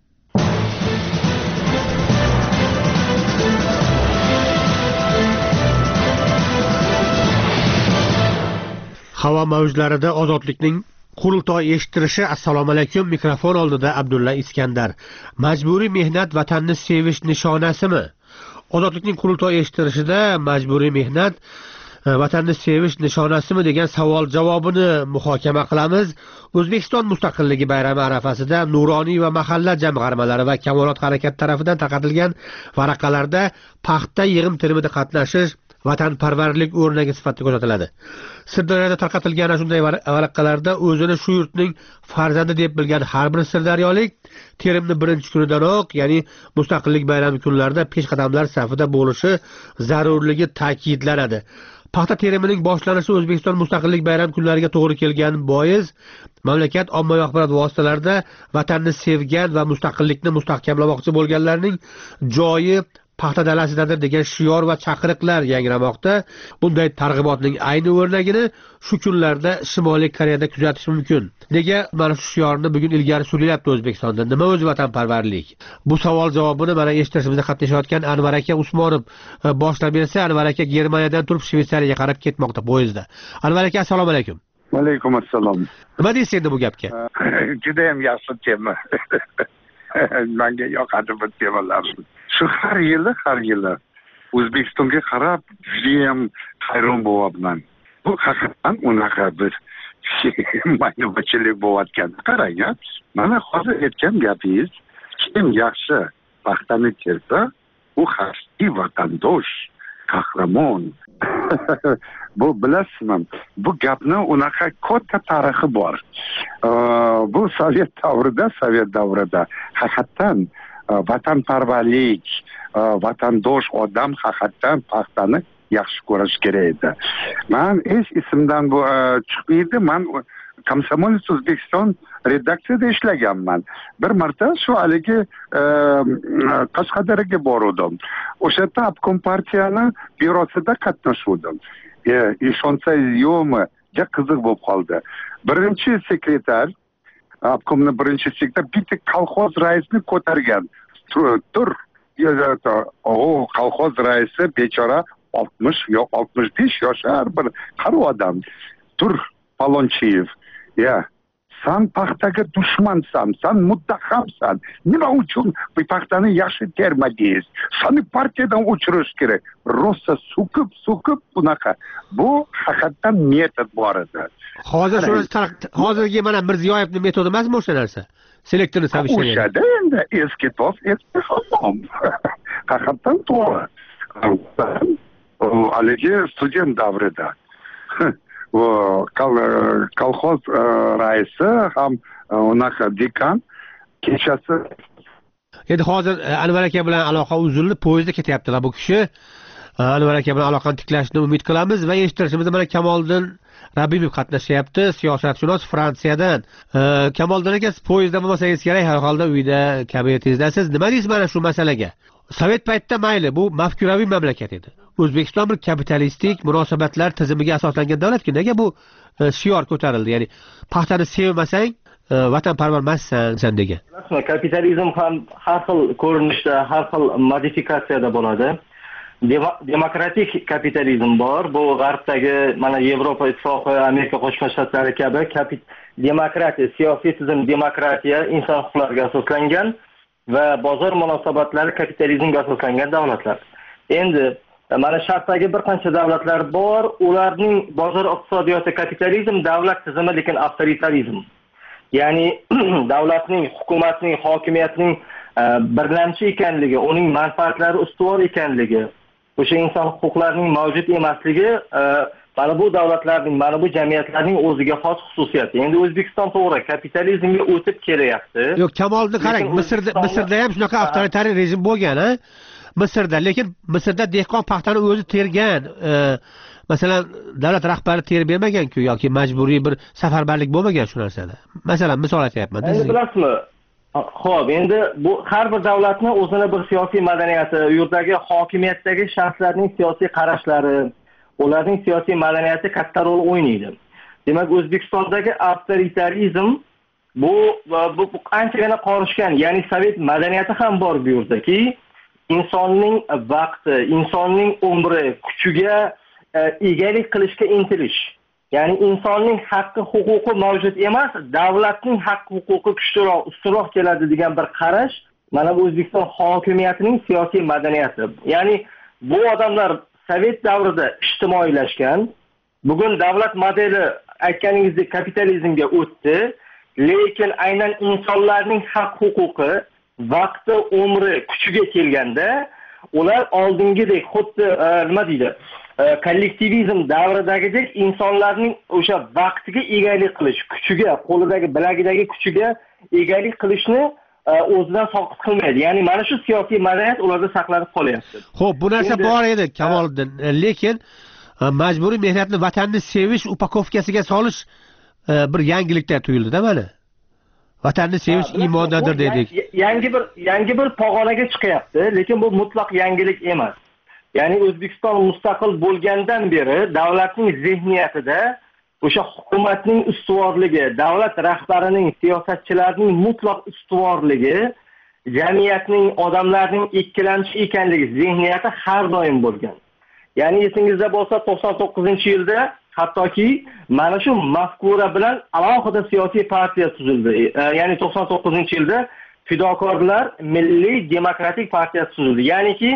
Havo mavjlarida ozodlikning qurultoy eshittirishi. Assalomu alaykum. Mikrofon oldida Abdulla Iskandar. Majburiy mehnat vatanni sevish nishonasimi? Ozodlikning qurultoy eshittirishida majburiy mehnat vatanni sevish nishonasimi degan savol javobini muhokama qilamiz. O'zbekiston mustaqilligi bayrami arafasida nuroniy va mahalla jamg'armalari va kamolot harakati tarafidan tarqatilgan varaqalarda paxta yig'im-terimida qatnashish vatanparvarlik o'rnagi sifatida ko'rsatiladi. Sirdaryoda tarqatilgan shunday varaqalarda o'zini shu yurtning farzandi deb bilgan har bir sirdaryolik terimni birinchi kunidanoq, ya'ni mustaqillik bayrami kunlarida peshqadamlar safida bo'lishi zarurligi ta'kidlanadi. Paxta terimining boshlanishi O'zbekiston mustaqillik bayram kunlariga to'g'ri kelgan bois mamlakat ommaviy axborot vositalarida vatanni sevgan va mustaqillikni mustahkamlamoqchi bo'lganlarning joyi paxta dalasidadir degan shior va chaqiriqlar yangramoqda. Bunday targ'ibotning ayni o'rnagini shu kunlarda Shimoliy Koreyada kuzatish mumkin. Nega mana shu shiorni bugun ilgari surilyapti O'zbekistonda? Nima o'zi vatanparvarlik? Bu savol javobini mana eshitishimizda qatnashayotgan Anvar aka Usmonov boshlab bersa, Anvar aka Germaniyadan turib Shveysariyaga qarab ketmoqda poyezdda. Anvar aka, assalomu alaykum.
Va alaykum assalom.
Nima deysiz endi bu gapga?
Juda ham yaxshi tema. Menga yoqadi bu temalar. Shu har yili O'zbekistonga qarab judayam hayron bo'lyapman. Bu haqiqatan unaqa bir maynachilik bo'layotgan. Qarang, mana hozir aytgan gapingiz, kim yaxshi paxtani tersa, u xalqi vatandosh, qahramon. Bu bilasizmi? Bu gapning unaqa katta tarixi bor. Bu Sovet davrida haqiqatan vatanparvarlik, vatandosh odam haqiqatan paxtani yaxshi ko'rish kerak edi. Men esimdan bu chiqmaydi. Men Komsomolets O'zbekiston redaksiyada ishlaganman. Bir marta shu haligi Qashqadaryoga bordim. O'sha yerda obkom partiyani bürosida qatnashdim. Ishonsangiz yo'qmi, qiziq bo'lib qoldi. Birinchi sekretar, obkomning birinchi sekretar bitta kolxoz raisni ko'targan. Tur. O kolxoz raisi bechora 60 yo 65 yoshar bir qari odam. Tur Palonchiyev. Sen paxtaga dushmansan, sen muddahamsan. Nima uchun bu paxtani yaxshi termadingiz? Seni partiyadan o'chirish kerak. Rosa so'kib bunaqa. Bu haqiqatan metod bor edi.
Hozirgi mana Mirziyoyevning metodi emasmi o'sha narsa? Selektorni savishtirgan.
O'shada endi eski to'f, eski hamon. Haqiqatan to'g'ri. Haligi student davrida kolxoz raisi ham unaqa dekan kechasi.
Endi hozir Anvar aka bilan aloqa uzildi, poyezdda ketyaptilar bu kishi. Anvar aka bilan aloqani tiklashni umid qilamiz va eshittirishimizda mana Kamoliddin Rabbimov qatnashyapti, siyosatshunos Fransiyadan. Kamoliddin aka, poyezdda bo'lmasangiz kerak, har holda uyda kabinetingizdasiz. Nima deysiz mana shu masalaga? Sovet paytida mayli, bu mafkuraviy mamlakat edi. O'zbekiston bir kapitalistik munosabatlar tizimiga asoslangan davlatki, nega bu shior ko'tarildi? Ya'ni paxtani sevmasang, vatanparvar emassan degan.
Kapitalizm ham har xil ko'rinishda, har xil modifikatsiyada bo'ladi. Demokratik kapitalizm bor. Bu g'arbdagi mana Yevropa Ittifoqi, Amerika Qo'shma Shtatlari kabi demokratiya, siyosiy tizim demokratiya, inson huquqlariga asoslangan va bozor munosabatlari kapitalizmga asoslangan davlatlar. Endi mana Sharqdagi bir qancha davlatlar bor, ularning bozor iqtisodiyoti kapitalizm, davlat tizimi lekin avtoritarizm. Ya'ni davlatning, hukumatning, hokimiyatning birlamchi ekanligi, uning manfaatlari ustuvor ekanligi, o'sha inson huquqlarining mavjud emasligi mana bu davlatlarning, mana bu jamiyatlarning o'ziga xos xususiyati. Endi O'zbekiston to'g'ri kapitalizmga o'tib kelyapti.
Yo'q, Kamoliddin qarang, Misrda ham shunaqa avtoritar rejim bo'lgan, ha? Lekin Misrda dehqon paxtani o'zi tergan. Masalan, davlat rahbari terib bermagan-ku yoki majburiy bir safarbarlik bo'lmagan shu narsada. Masalan, misol aytyapman.
Endi bilasizmi? Xo'p, endi bu har bir davlatning o'zini bir siyosiy madaniyati, u yerdagi hokimiyatdagi shaxslarning siyosiy qarashlari, ularning siyosiy madaniyati katta rol o'ynaydi. Demak, O'zbekistondagi avtoritarizm bu anchagina qorishgan, ya'ni sovet madaniyati ham bor bu yerdaki, insonning vaqti, insonning umri, kuchiga egalik qilishga intilish. Ya'ni insonning haqqi, huquqi mavjud emas, davlatning haqqi, huquqi kuchliroq, ustunroq keladi degan bir qarash mana bu O'zbekiston hokimiyatining siyosiy madaniyati. Ya'ni bu odamlar sovet davrida ijtimoiylashgan, bugun davlat modeli aytganingizdek kapitalizmga o'tdi, lekin aynan insonlarning haq huquqi, vaqti, umri, kuchiga kelganda ular oldingidek xuddi nima deydi? Kollektivizm davridagidek insonlarning o'sha vaqtiga egalik qilish, kuchiga, qo'lidagi, bilagidagi kuchiga egalik qilishni o'zidan soqit qilmaydi. Ya'ni mana shu siyosiy madaniyat ularda saqlanib qolyapti.
Xo'p, bu narsa bor edi, Kamoliddin, lekin majburiy mehnatni vatanni sevish upakovkasiga solish bir yangilikda tuyuldi-da mana. Vatanni sevish iymondadir dedik.
Yangi bir pog'onaga chiqyapti, lekin bu mutlaq yangilik emas. Ya'ni O'zbekiston mustaqil bo'lgandan beri davlatning zihniyatida o'sha hukumatning ustuvorligi, davlat rahbarining, siyosatchilarning mutlaq ustuvorligi, jamiyatning, odamlarning ikkilamchi ekanligi zihniyati har doim bo'lgan. Ya'ni esingizda bo'lsa 99-yilda hattoki mana shu mafkura bilan alohida siyosiy partiya tuzildi. Ya'ni 99-yilda Fidokorlar Milliy demokratik partiyasi tuzildi. Ya'niki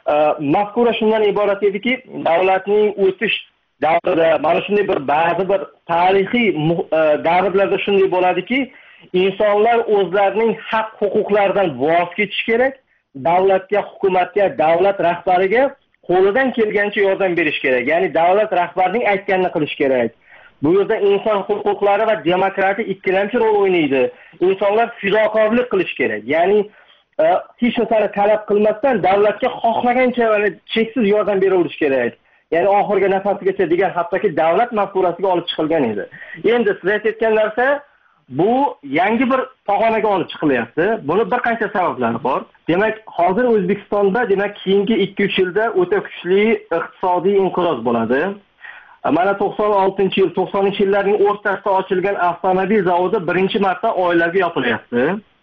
mafkura shundan iborat ediki, davlatning o'tish davrida mana shunday ba'zi bir tarixiy davrlarda shunday bo'ladiki, insonlar o'zlarining haq huquqlaridan voz kechish kerak, davlatga, hukumatga, davlat rahbariga qo'lidan kelgancha yordam berish kerak. Ya'ni davlat rahbarining aytganini qilish kerak. Bu yerda inson huquqlari va demokratiya ikkilamchi rol o'ynaydi. Insonlar fidokorlik qilish kerak. Ya'ni hech narsani talab qilmasdan davlatga xohlagancha cheksiz yordam beraverish kerak. Ya'ni oxirgi nafasigacha degan hattoki davlat mafkurasiga olib chiqilgan edi. Endi siz aytgan narsa bu yangi bir pog'onaga olib chiqilyapti. Buni bir qancha sabablari bor. Demak, hozir O'zbekistonda keyingi 2-3 yilda o'ta kuchli iqtisodiy inqiroz bo'ladi. Mana 96-yil, 90-yillarning o'rtasida ochilgan avtomobil zavodi birinchi marta oylarga yopilyapti.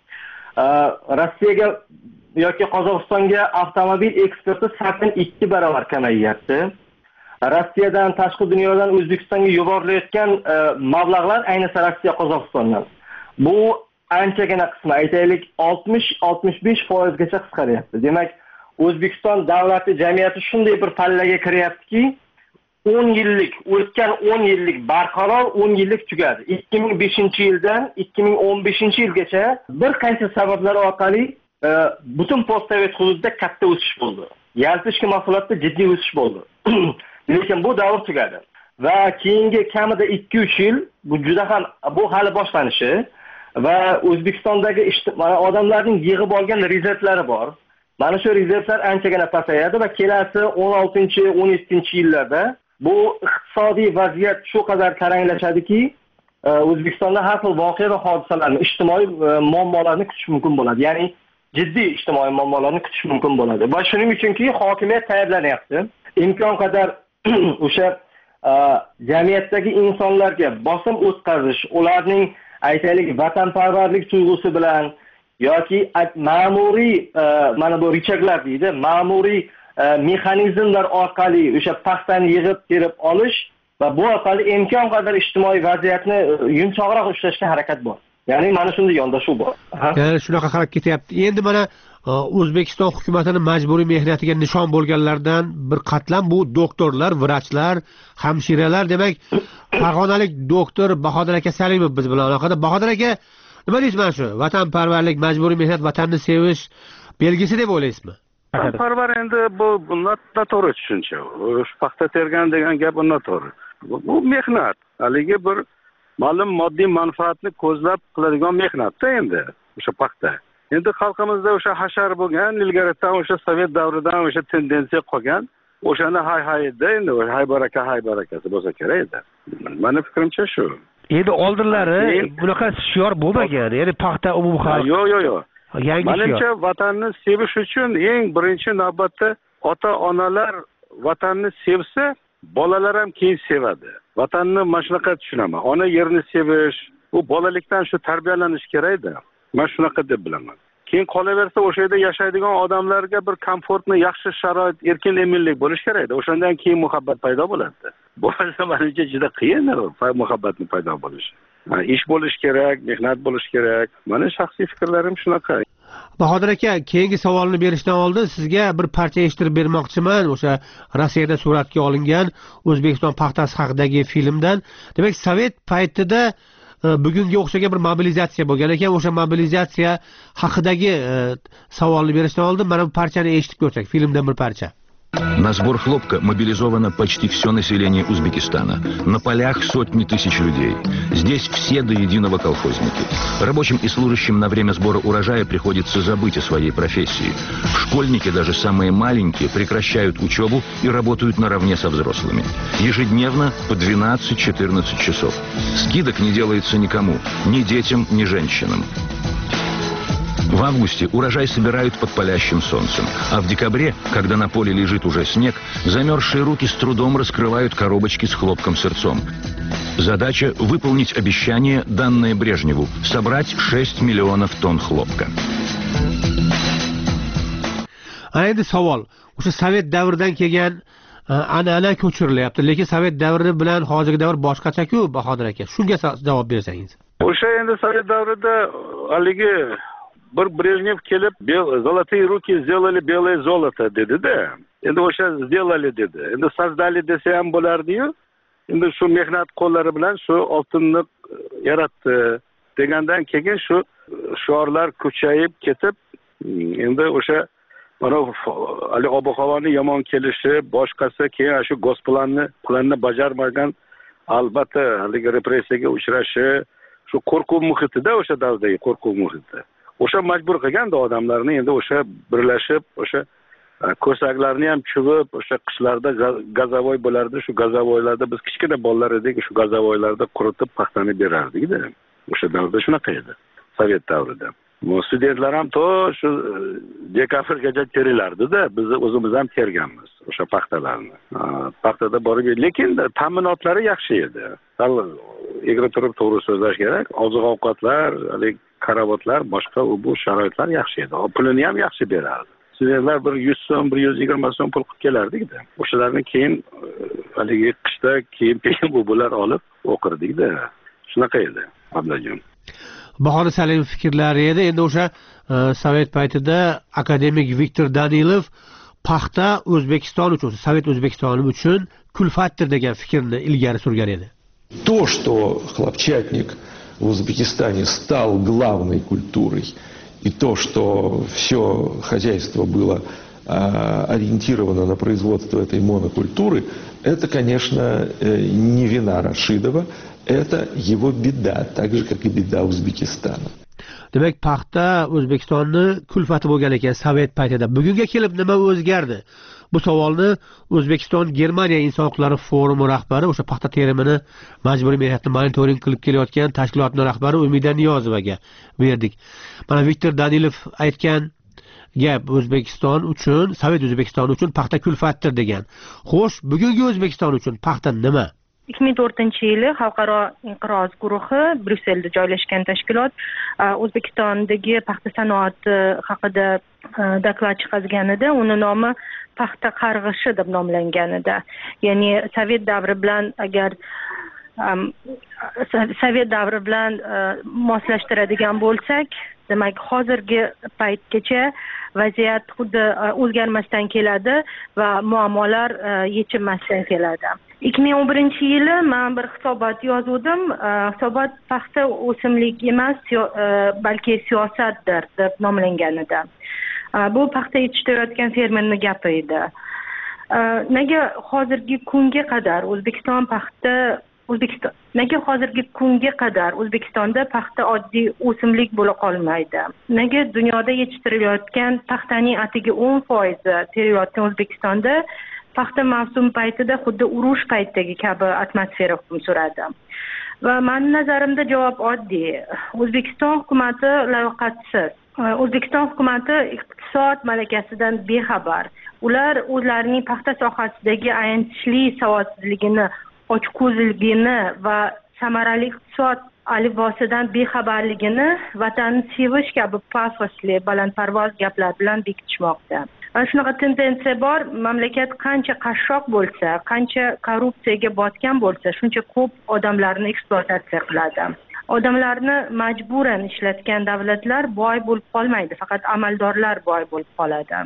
Rossiyaga yoki Qozog'istonga avtomobil eksporti sakkin 2 barobar kamayyapti. Rossiyadan, tashqi dunyodan O'zbekistonga yuborilayotgan mablag'lar ayniqsa Rossiya, Qozog'istondan. Bu anchagina qismi, aytaylik 60-65% gacha qisqaryapti. Demak, O'zbekiston davlati, jamiyati shunday bir pallaga kiryaptiki, 10 yillik, o'tgan 10 yillik barqaror 10 yillik tugadi. 2005-yildan 2015-yilgacha bir qancha sabablar orqali butun postsovet hududida katta o'sish bo'ldi. Yalpi ichki mahsulotda jiddiy o'sish bo'ldi. Lekin bu davr tugadi. Va keyingi kamida 2-3 yil bu juda ham bu hali boshlanishi va O'zbekistondagi odamlarning yig'ib olgan rezervlari bor. Mana shu rezervlar anchagina pasayadi va kelasi 16-17-yillarda bu iqtisodiy vaziyat shu qadar taranglashadiki, O'zbekistonda har xil voqea va hodisalarni, ijtimoiy muammolarni kutish mumkin bo'ladi. Ya'ni jiddiy ijtimoiy muammolarni kutish mumkin bo'ladi. Va shuning uchunki hokimiyat tayyorlanyapti. Imkon qadar o'sha jamiyatdagi insonlarga bosim o'tkazish, ularning aytaylik vatanparvarlik tuyg'usi bilan yoki ma'muriy mana bu richaglar deydi, ma'muriy mexanizmlar orqali o'sha paxtani yig'ib terib olish va bu orqali imkon qadar ijtimoiy vaziyatni yumshoqroq ushlashga harakat bor. Ya'ni mana shunday yondashuv bor.
Ya'ni shunaqa qarab ketyapti. Endi mana O'zbekiston hukumatining majburiy mehnatiga nishon bo'lganlardan bir qatlam bu doktorlar, vrachlar, hamshiralar, demak, farg'onalik doktor Bahodir aka Salimov biz bilan aloqada. Bahodir aka, nima deysiz mana shu vatanparvarlik, majburiy mehnat, vatanni sevish belgisi deb o'ylaysizmi?
Vatanparvar endi bu noto'g'ri tushuncha. Paxta tergan degan gap noto'g'ri.
bu mehnat. Haligi bir ma'lum moddiy manfaatni ko'zlab qiladigan mehnatda endi o'sha paxta. Endi xalqimizda o'sha hashar bo'lgan, ilgaridan o'sha sovet davridan o'sha tendensiya qolgan. O'shani hay-hayda endi hay barakasi bo'lsa kerak edi. Meni fikrimcha shu.
Endi oldinlari bunaqa shior bo'lmagan. Ya'ni paxta umumxalq.
Yo'q. Menimcha vatanni sevish uchun eng birinchi navbatda ota-onalar vatanni sevsa, bolalar ham keyin sevadi. Vatanni mana shunaqa tushunaman. Ona yerni sevish, u bolalikdan shu tarbiyalanish kerak-da. Men shunaqa deb bilaman. Keyin qolaversa o'sha yerda yashaydigan odamlarga bir komfortni, yaxshi sharoit, erkin eminlik bo'lish kerak-da. O'shandan keyin muhabbat paydo bo'ladi. Bo'lmasa menimcha juda qiyin muhabbatning paydo bo'lishi. Ish bo'lish kerak, mehnat bo'lish kerak. Meni shaxsiy fikrlarim shunaqa.
Bahodir aka, keyingi savolni berishdan oldin sizga bir parcha eshittirib bermoqchiman. O'sha Rossiyada suratga olingan O'zbekiston paxtasi haqidagi filmdan. Demak, Sovet paytida bugunga o'xshagan bir mobilizatsiya bo'lgan ekan. O'sha mobilizatsiya haqidagi savolni berishdan oldin mana bu parchani eshitib ko'rsak, filmdan bir parcha.
На сбор хлопка мобилизовано почти все население Узбекистана. На полях сотни тысяч людей. Здесь все до единого колхозники. Рабочим и служащим на время сбора урожая приходится забыть о своей профессии. Школьники, даже самые маленькие, прекращают учебу и работают наравне со взрослыми. Ежедневно по 12-14 часов. Скидок не делается никому, ни детям, ни женщинам. В августе урожай собирают под палящим солнцем, а в декабре, когда на поле лежит уже снег, замерзшие руки с трудом раскрывают коробочки с хлопком-сырцом. Задача – выполнить обещание, данное Брежневу – собрать 6 миллионов тонн хлопка.
Endi savol, o'sha Sovet davridan kelgan an'ana ko'chirilyapti, lekin Sovet davri bilan hozirgi davr boshqacha-ku, Bahodir aka. Shunga javob bersangiz.
O'sha endi Sovet davrida haligi bir Brejnev kelib, "Золотые руки сделали белое золото" dedi-da. Endi o'sha сделали dedi. Endi создали desa ham bo'lardi-yu. Endi shu mehnat qo'llari bilan shu oltinni yaratdi degandan keyin shu shiorlar kuchayib ketib, endi o'sha mana hali ob-havoning yomon kelishi, boshqasi keyin shu planni bajarmagan albatta haligi repressiyaga uchrashi, shu qo'rquv muhitida o'sha davrdagi qo'rquv muhiti. O'sha majbur qilganda odamlarni endi o'sha birlashib, o'sha ko'saklarni ham chuvib, o'sha qishlarda gazavoy bo'lardi. Shu gazavoylarda biz kichkina bolalar edik, shu gazavoylarda quritib paxtani berardik-da. O'sha davrda shunaqa edi, Sovet davrida. Studentlar ham to shu dekabrgacha terilardi-da, biz o'zimiz ham terganmiz o'sha paxtalarni. Paxtada borib, lekin ta'minotlari yaxshi edi. Egri turib to'g'ri so'zlash kerak. Oziq-ovqatlar, karavotlar, boshqa bu sharoitlar yaxshi edi. Pulini ham yaxshi berardi. Studentlar bir 100 so'm, 120 so'm pul qilib kelardik-da. O'shalarni keyin haligi qishda keyin bular olib o'qirdik-da. Shunaqa edi, Ablajon.
Bahodir Salimov fikrlari edi. Endi o'sha Sovet paytida akademik Viktor Danilov paxta O'zbekiston uchun, Sovet O'zbekistoni uchun kulfatdir degan fikrni ilgari surgan edi.
То, что хлопчатник в Узбекистане стал главной культурой, и то, что все хозяйство было ориентировано на производство этой монокультуры, это, конечно, не вина Рашидова, это его беда, так же, как и беда Узбекистана.
Demak, paxta O'zbekistonni kulfati bo'lgan ekan Sovet paytida. Bugunga kelib nima o'zgardi? Bu savolni O'zbekiston Germaniya inson huquqlari forumi rahbari, o'sha paxta terimini majburiy mehnatni monitoring qilib kelayotgan tashkilotning rahbari Umida Niyozovaga berdik. Mana Viktor Danilov aytgan gap O'zbekiston uchun, Sovet O'zbekistoni uchun paxta kulfatdir degan. Xo'sh, bugungi O'zbekiston uchun paxta nima?
2004-yili Xalqaro inqiroz guruhi Bryusselda joylashgan tashkilot O'zbekistondagi paxta sanoati haqida doklad chiqarganida, uni nomi paxta qarg'ishi deb nomlangan edi. Ya'ni Sovet davri bilan agar Sovet davri bilan moslashtiradigan bo'lsak, demak hozirgi paytgacha vaziyat xuddi o'zgarmasdan keladi va muammolar yechilmasdan keladi. 2011-yili men bir hisobot yozdim. Hisobot paxta o'simlik emas, balki siyosatdir deb nomlangan edi. Bu paxta yetishtirayotgan fermerning gapi edi. nega hozirgi kunga qadar O'zbekistonda paxta oddiy o'simlik bo'la qolmaydi? Nega dunyoda yetishtirilayotgan paxtaning atigi 10% terilayotgan O'zbekistonda paxta mavsum paytida xuddi urush paytidagi kabi atmosfera hukm suradi? Va mening nazarimda javob oddiy. O'zbekiston hukumati layoqatsiz. O'zbekiston hukumati iqtisod malakasidan bexabar. Ular o'zlarining paxta sohasidagi ayanchli savodsizligini, ochko'zligini va samarali iqtisod alifbosidan bexabarligini vatanni sevish kabi pafosli, balandparvoz gaplar bilan bekitishmoqda. Shunaqa tendensiya bor. Mamlakat qancha qashshoq bo'lsa, qancha korrupsiyaga botgan bo'lsa, shuncha ko'p odamlarni ekspluatatsiya qiladi. Odamlarni majburan ishlatgan davlatlar boy bo'lib qolmaydi, faqat amaldorlar boy bo'lib qoladi.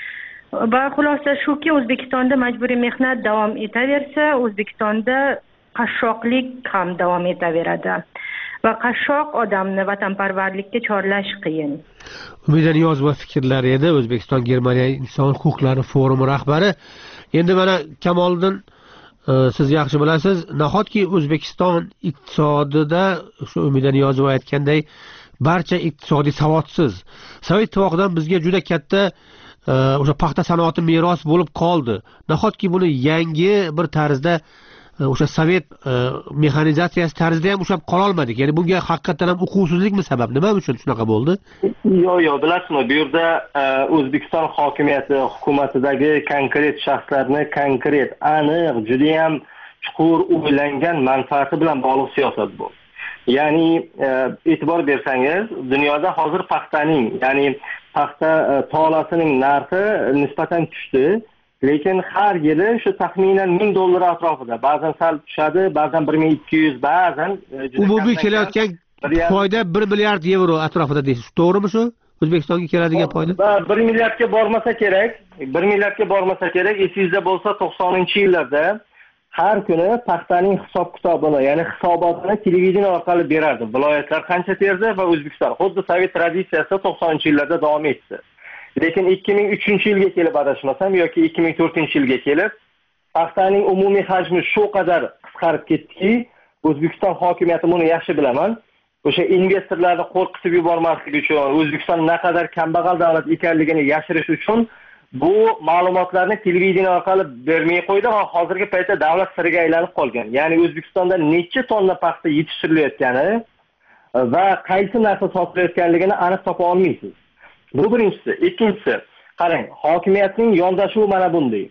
Va xulosa shuki, O'zbekistonda majburiy mehnat davom etaversa, O'zbekistonda qashshoqlik ham davom etaveradi. Va qashshoq odamni vatanparvarlikka chorlash qiyin.
Umida Niyozova fikrlari edi, O'zbekiston Germaniya inson huquqlari forumi rahbari. Endi mana Kamoliddin, siz yaxshi bilasiz, nahotki O'zbekiston iqtisodida shu Umida Niyozova aytganday barcha iqtisodiy savodsiz. Sovet ittifoqidan bizga juda katta o'sha paxta sanoati meros bo'lib qoldi. Nahotki buni yangi bir tarzda o'sha sovet mexanizatsiyasi tarzida ham ushlab qola olmadik. Ya'ni bunga haqiqatan ham uquvsizlikmi sabab? Nima uchun shunaqa bo'ldi?
Yo'q, bilasizmi, bu yerda O'zbekiston hokimiyati, hukumatidagi konkret shaxslarni konkret, aniq, juda ham chuqur o'ylangan manfaati bilan bog'liq siyosat bu. Ya'ni e'tibor bersangiz, dunyoda hozir paxtaning, ya'ni paxta tolasining narxi nisbatan tushdi. Lekin har yili shu taxminan $1000 atrofida. Ba'zan sal tushadi, ba'zan 1200, ba'zan
umumiy kelayotgan foyda 1 milliard yevro atrofida deysiz. To'g'rimi shu? O'zbekistonga keladigan foyda?
1 milliardga bormasa kerak. 1 milliardga bormasa kerak. Esingizda bo'lsa 90-yillarda har kuni paxtaning hisob-kitobini, ya'ni hisobotini televideniya orqali berardi. Viloyatlar qancha terdi va O'zbekiston xuddi sovet traditsiyasi 90-yillarda davom etdi. Lekin 2003-yilga kelib adashmasam yoki 2004-yilga kelib paxtaning umumiy hajmi shu qadar qisqarib ketdiki, O'zbekiston hokimiyati buni yaxshi bilaman. O'sha investorlarni qo'rqitib yubormaslik uchun, O'zbekiston naqadar kambag'al davlat ekanligini yashirish uchun bu ma'lumotlarni televideniya orqali bermay qo'ydi va hozirgi paytda davlat siriga aylanib qolgan. Ya'ni O'zbekistonda necha tonna paxta yetishtirilayotgani va qaysi narsa sotilayotganligini aniq topa olmaysiz. Bu birinchisi. Ikkinchisi, qarang, hokimiyatning yondashuvi mana bunday.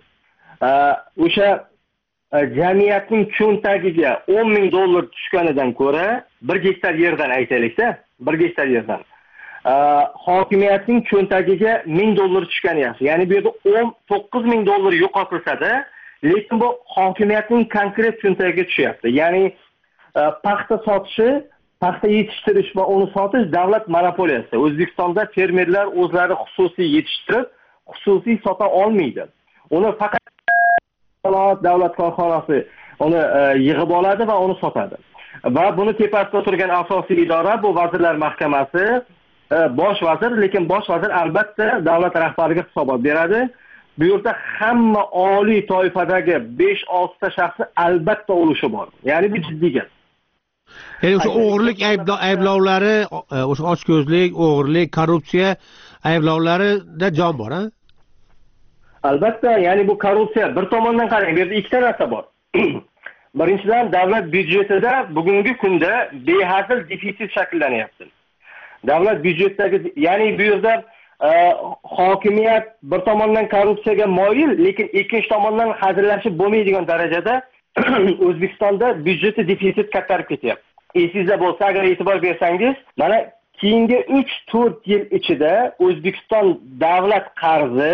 O'sha jamiyatning cho'ntagiga $10,000 tushganidan ko'ra 1 gektar yerdan aytaylik-da, 1 gektar yerdan hokimiyatning cho'ntagiga $1000 tushgani yaxshi. Ya'ni bu yerda $9,000 yo'qotilsa-da, lekin bu hokimiyatning konkret cho'ntagiga tushyapti. Ya'ni paxta sotishi, paxta yetishtirish va uni sotish davlat monopoliyasi. O'zbekistonda fermerlar o'zlari xususiy yetishtirib, xususiy sota olmaydi. Uni faqat davlat korxonasi uni yig'ib oladi va uni sotadi. Va buni tepasida turgan asosiy idora bu Vazirlar Mahkamasi, bosh vazir, lekin bosh vazir albatta davlat rahbariga hisobot beradi. Bu yerda hamma oliy toifadagi 5-6 ta shaxsni albatta ulushi bor. Ya'ni bu jiddiy gap.
Ya'ni o'sha o'g'irlik ayblovlari, o'sha ochko'zlik, o'g'irlik, korrupsiya ayblovlarida jon bor, ha?
Albatta, ya'ni bu korrupsiya bir tomondan qarang, bu yerda ikkita narsa bor. Birinchidan, davlat byudjetida bugungi kunda behasıl defitsit shakllanyapti. Davlat byudjetidagi, ya'ni bu yerda hokimiyat bir tomondan korrupsiyaga moyil, lekin ikkinchi tomondan hazillashib bo'lmaydigan darajada O'zbekistonda byudjeti defitsit kattarib ketyapti. Esingizda bo'lsa, agar e'tibor bersangiz, mana keyingi 3-4 yil ichida O'zbekiston davlat qarzi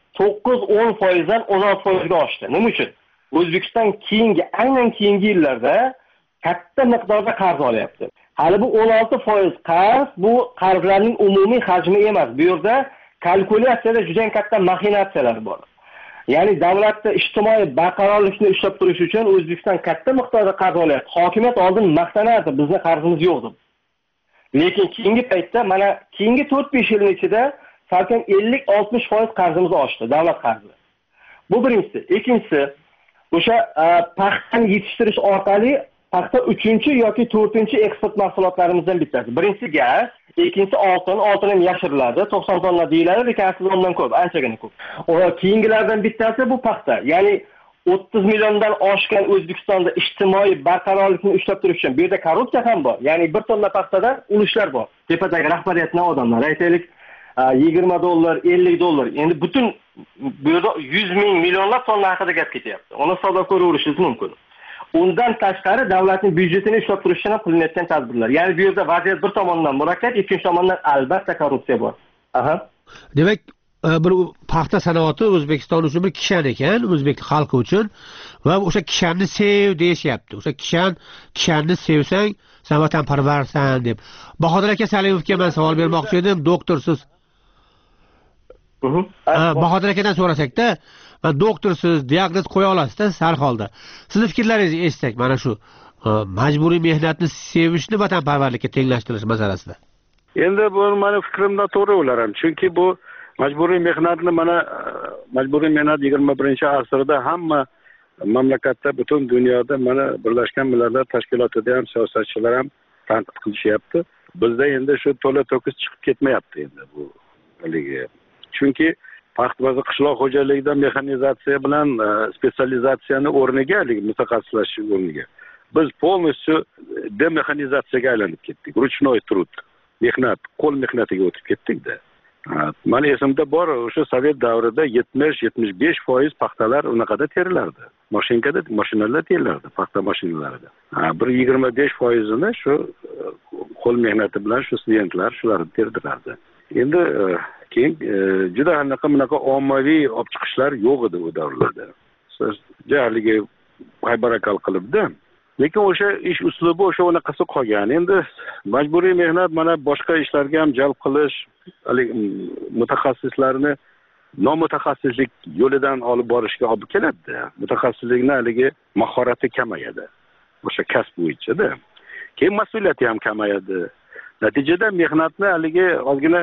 9-10% dan 16% ga oshdi. Nima uchun? O'zbekiston aynan keyingi yillarda katta miqdorda qarz olyapti. Hali bu 16% qarz, bu qarzlarning umumiy hajmi emas. Bu yerda kalkulyatsiyada juda katta maxinatsiyalar bor. Ya'ni davlatda ijtimoiy barqarorlikni ushlab turish uchun O'zbekiston katta miqdorda qarz olyapti. Hokimiyat oldin maqtanardi, bizning qarzimiz yo'q deb. Lekin keyingi paytda mana keyingi 4-5 yil ichida salkam 50-60% qarzimiz oshdi, davlat qarzi. Bu birinchisi. Ikkinchisi, o'sha paxtani yetishtirish orqali paxta 3-chi yoki 4-chi eksport mahsulotlarimizdan bittasi. Birinchisi gaz, ikkinchisi oltin. Oltin ham yashiriladi, 90 tonna deyiladi, lekin aslida ondan ko'p, anchagina ko'p. Keyingilardan bittasi bu paxta. Ya'ni 30 milliondan oshgan O'zbekistonda ijtimoiy barqarorlikni ushlab turish uchun bu yerda korrupsiya ham bor. Ya'ni bir tonna paxtadan ulushlar bor. Tepadagi rahbariyatning odamlar, aytaylik, $20, $50. Endi butun bu yerda 100 ming millionlab tonna haqida gap ketyapti. Uni hisobga ko'raverishingiz mumkin. Undan tashqari davlatning byudjetini ushlab turish uchun qilinayotgan tadbirlar. Ya'ni bu yerda vaziyat bir tomondan murakkab, ikkinchi tomondan albatta korrupsiya bor.
Demak, bir paxta sanoati O'zbekiston uchun bir kishan ekan, o'zbek xalqi uchun va o'sha kishanni sev deyishyapti. O'sha kishanni sevsang, sen vatanparvarsan deb. Bahodir aka Salimovga men savol bermoqchi edim, doktorsiz. Bahodir akadan so'rasakda, doktorsiz, diagnoz qo'ya olasiz-da har holda. Sizning fikrlaringizni eshitsak, mana shu majburiy mehnatni sevishni vatanparvarlikka tenglashtirish masalasida.
Endi bu meni fikrimdan to'g'ri bo'laram, chunki bu majburiy mehnatni majburiy mehnat 21-asrda hamma mamlakatda, butun dunyoda mana Birlashgan Millatlar Tashkilotida ham siyosatchilar ham tanqid qilishyapti. Bizda endi shu to'la to'kis chiqib ketmayapti endi bu haligi. Chunki paxta va qishloq xo'jaligida mexanizatsiya bilan spetsializatsiyani o'rniga, mutaxassislashish o'rniga biz polностью demexanizatsiyaga aylanib ketdik. Ruchnoy trud, mehnat, qo'l mehnatiga o'tib ketdik-da. Mana esimda bor, o'sha Sovet davrida 70-75% paxtalar unaqada terilardi. Mashinalar terilardi, paxta mashinalarida. Bir 25%ni shu qo'l mehnati bilan shu studentlar shularni terdilardi. Endi keyin juda bunaqa ommaviy olib chiqishlar yo'q edi u davrlarda. Jarligi haybarakal qilibdi. Lekin o'sha ish uslubi o'sha unaqasi qolgan. Endi majburiy mehnat mana boshqa ishlarga ham jalb qilish, mutaxassislarni nomutaxassislik yo'lidan olib borishga olib keladi. Mutaxassislikni haligi mahorati kamayadi. O'sha kasb bo'yicha-da. Keyin mas'uliyati ham kamayadi. Natijada mehnatni haligi ozgina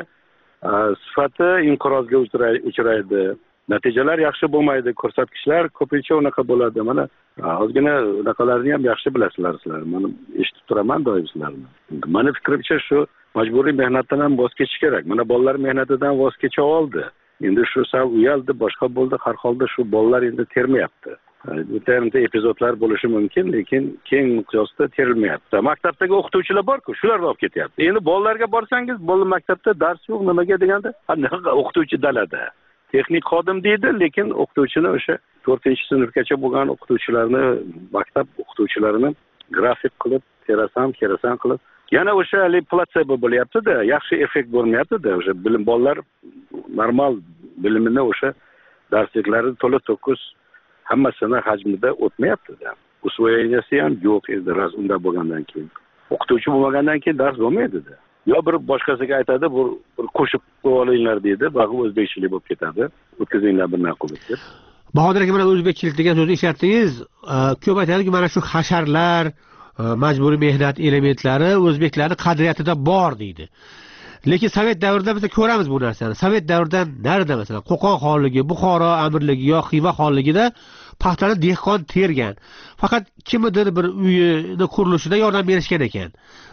sifati inqirozga uchraydi. Natijalar yaxshi bo'lmaydi, ko'rsatkichlar ko'pincha unaqa bo'ladi. Mana ozgina unaqalarni ham yaxshi bilasizlar sizlar. Men eshitib turaman doim sizlarni. Meni fikrimcha shu majburiy mehnatdan ham voz kechish kerak. Mana bolalar mehnatidan voz kecha oldi. Endi shu sal uyaldi, boshqa bo'ldi. Har holda shu bolalar endi termayapti. Bitta epizodlar bo'lishi mumkin, lekin keng miqyosda terilmayapti. Maktabdagi o'qituvchilar bor-ku, shularni olib ketyapti. Endi bolalarga borsangiz, bola maktabda dars yo'q, nimaga deganda, o'qituvchi dalada. Texnik xodim deydi, lekin o'qituvchini o'sha 4-sinfgacha bo'lgan o'qituvchilarni, maktab o'qituvchilarini grafik qilib, terasam qilib, yana o'sha platsebo bo'lyapti-da, yaxshi effekt bo'lmayapti-da, o'sha bilim bolalar normal bilimini o'sha darsliklari to'la to'kis hammasini hajmida o'tmayapti-da. Usvoyeniyasi ham yo'q edi, unda bo'lgandan keyin. O'qituvchi bo'lmagandan keyin dars bo'lmaydi-da. Yo bir boshqasiga aytadi, bir qo'shib olinglar deydi, bag'i o'zbekchilik bo'lib ketadi. O'tkazinglar bir narsa qilib deb.
Bahodir aka, mana o'zbekchilik degan so'zni ishlatdingiz. Ko'p aytadiki, mana shu hasharlar, majburiy mehnat elementlari o'zbeklarning qadriyatida bor deydi. Lekin Sovet davrida biz ko'ramiz bu narsani. Sovet davridan narida masalan Qo'qon xonligi, Buxoro amirligi yo Xiva xonligida paxtani dehqon tergan. Faqat kimdir bir uyini qurilishida yordam berishgan ekan.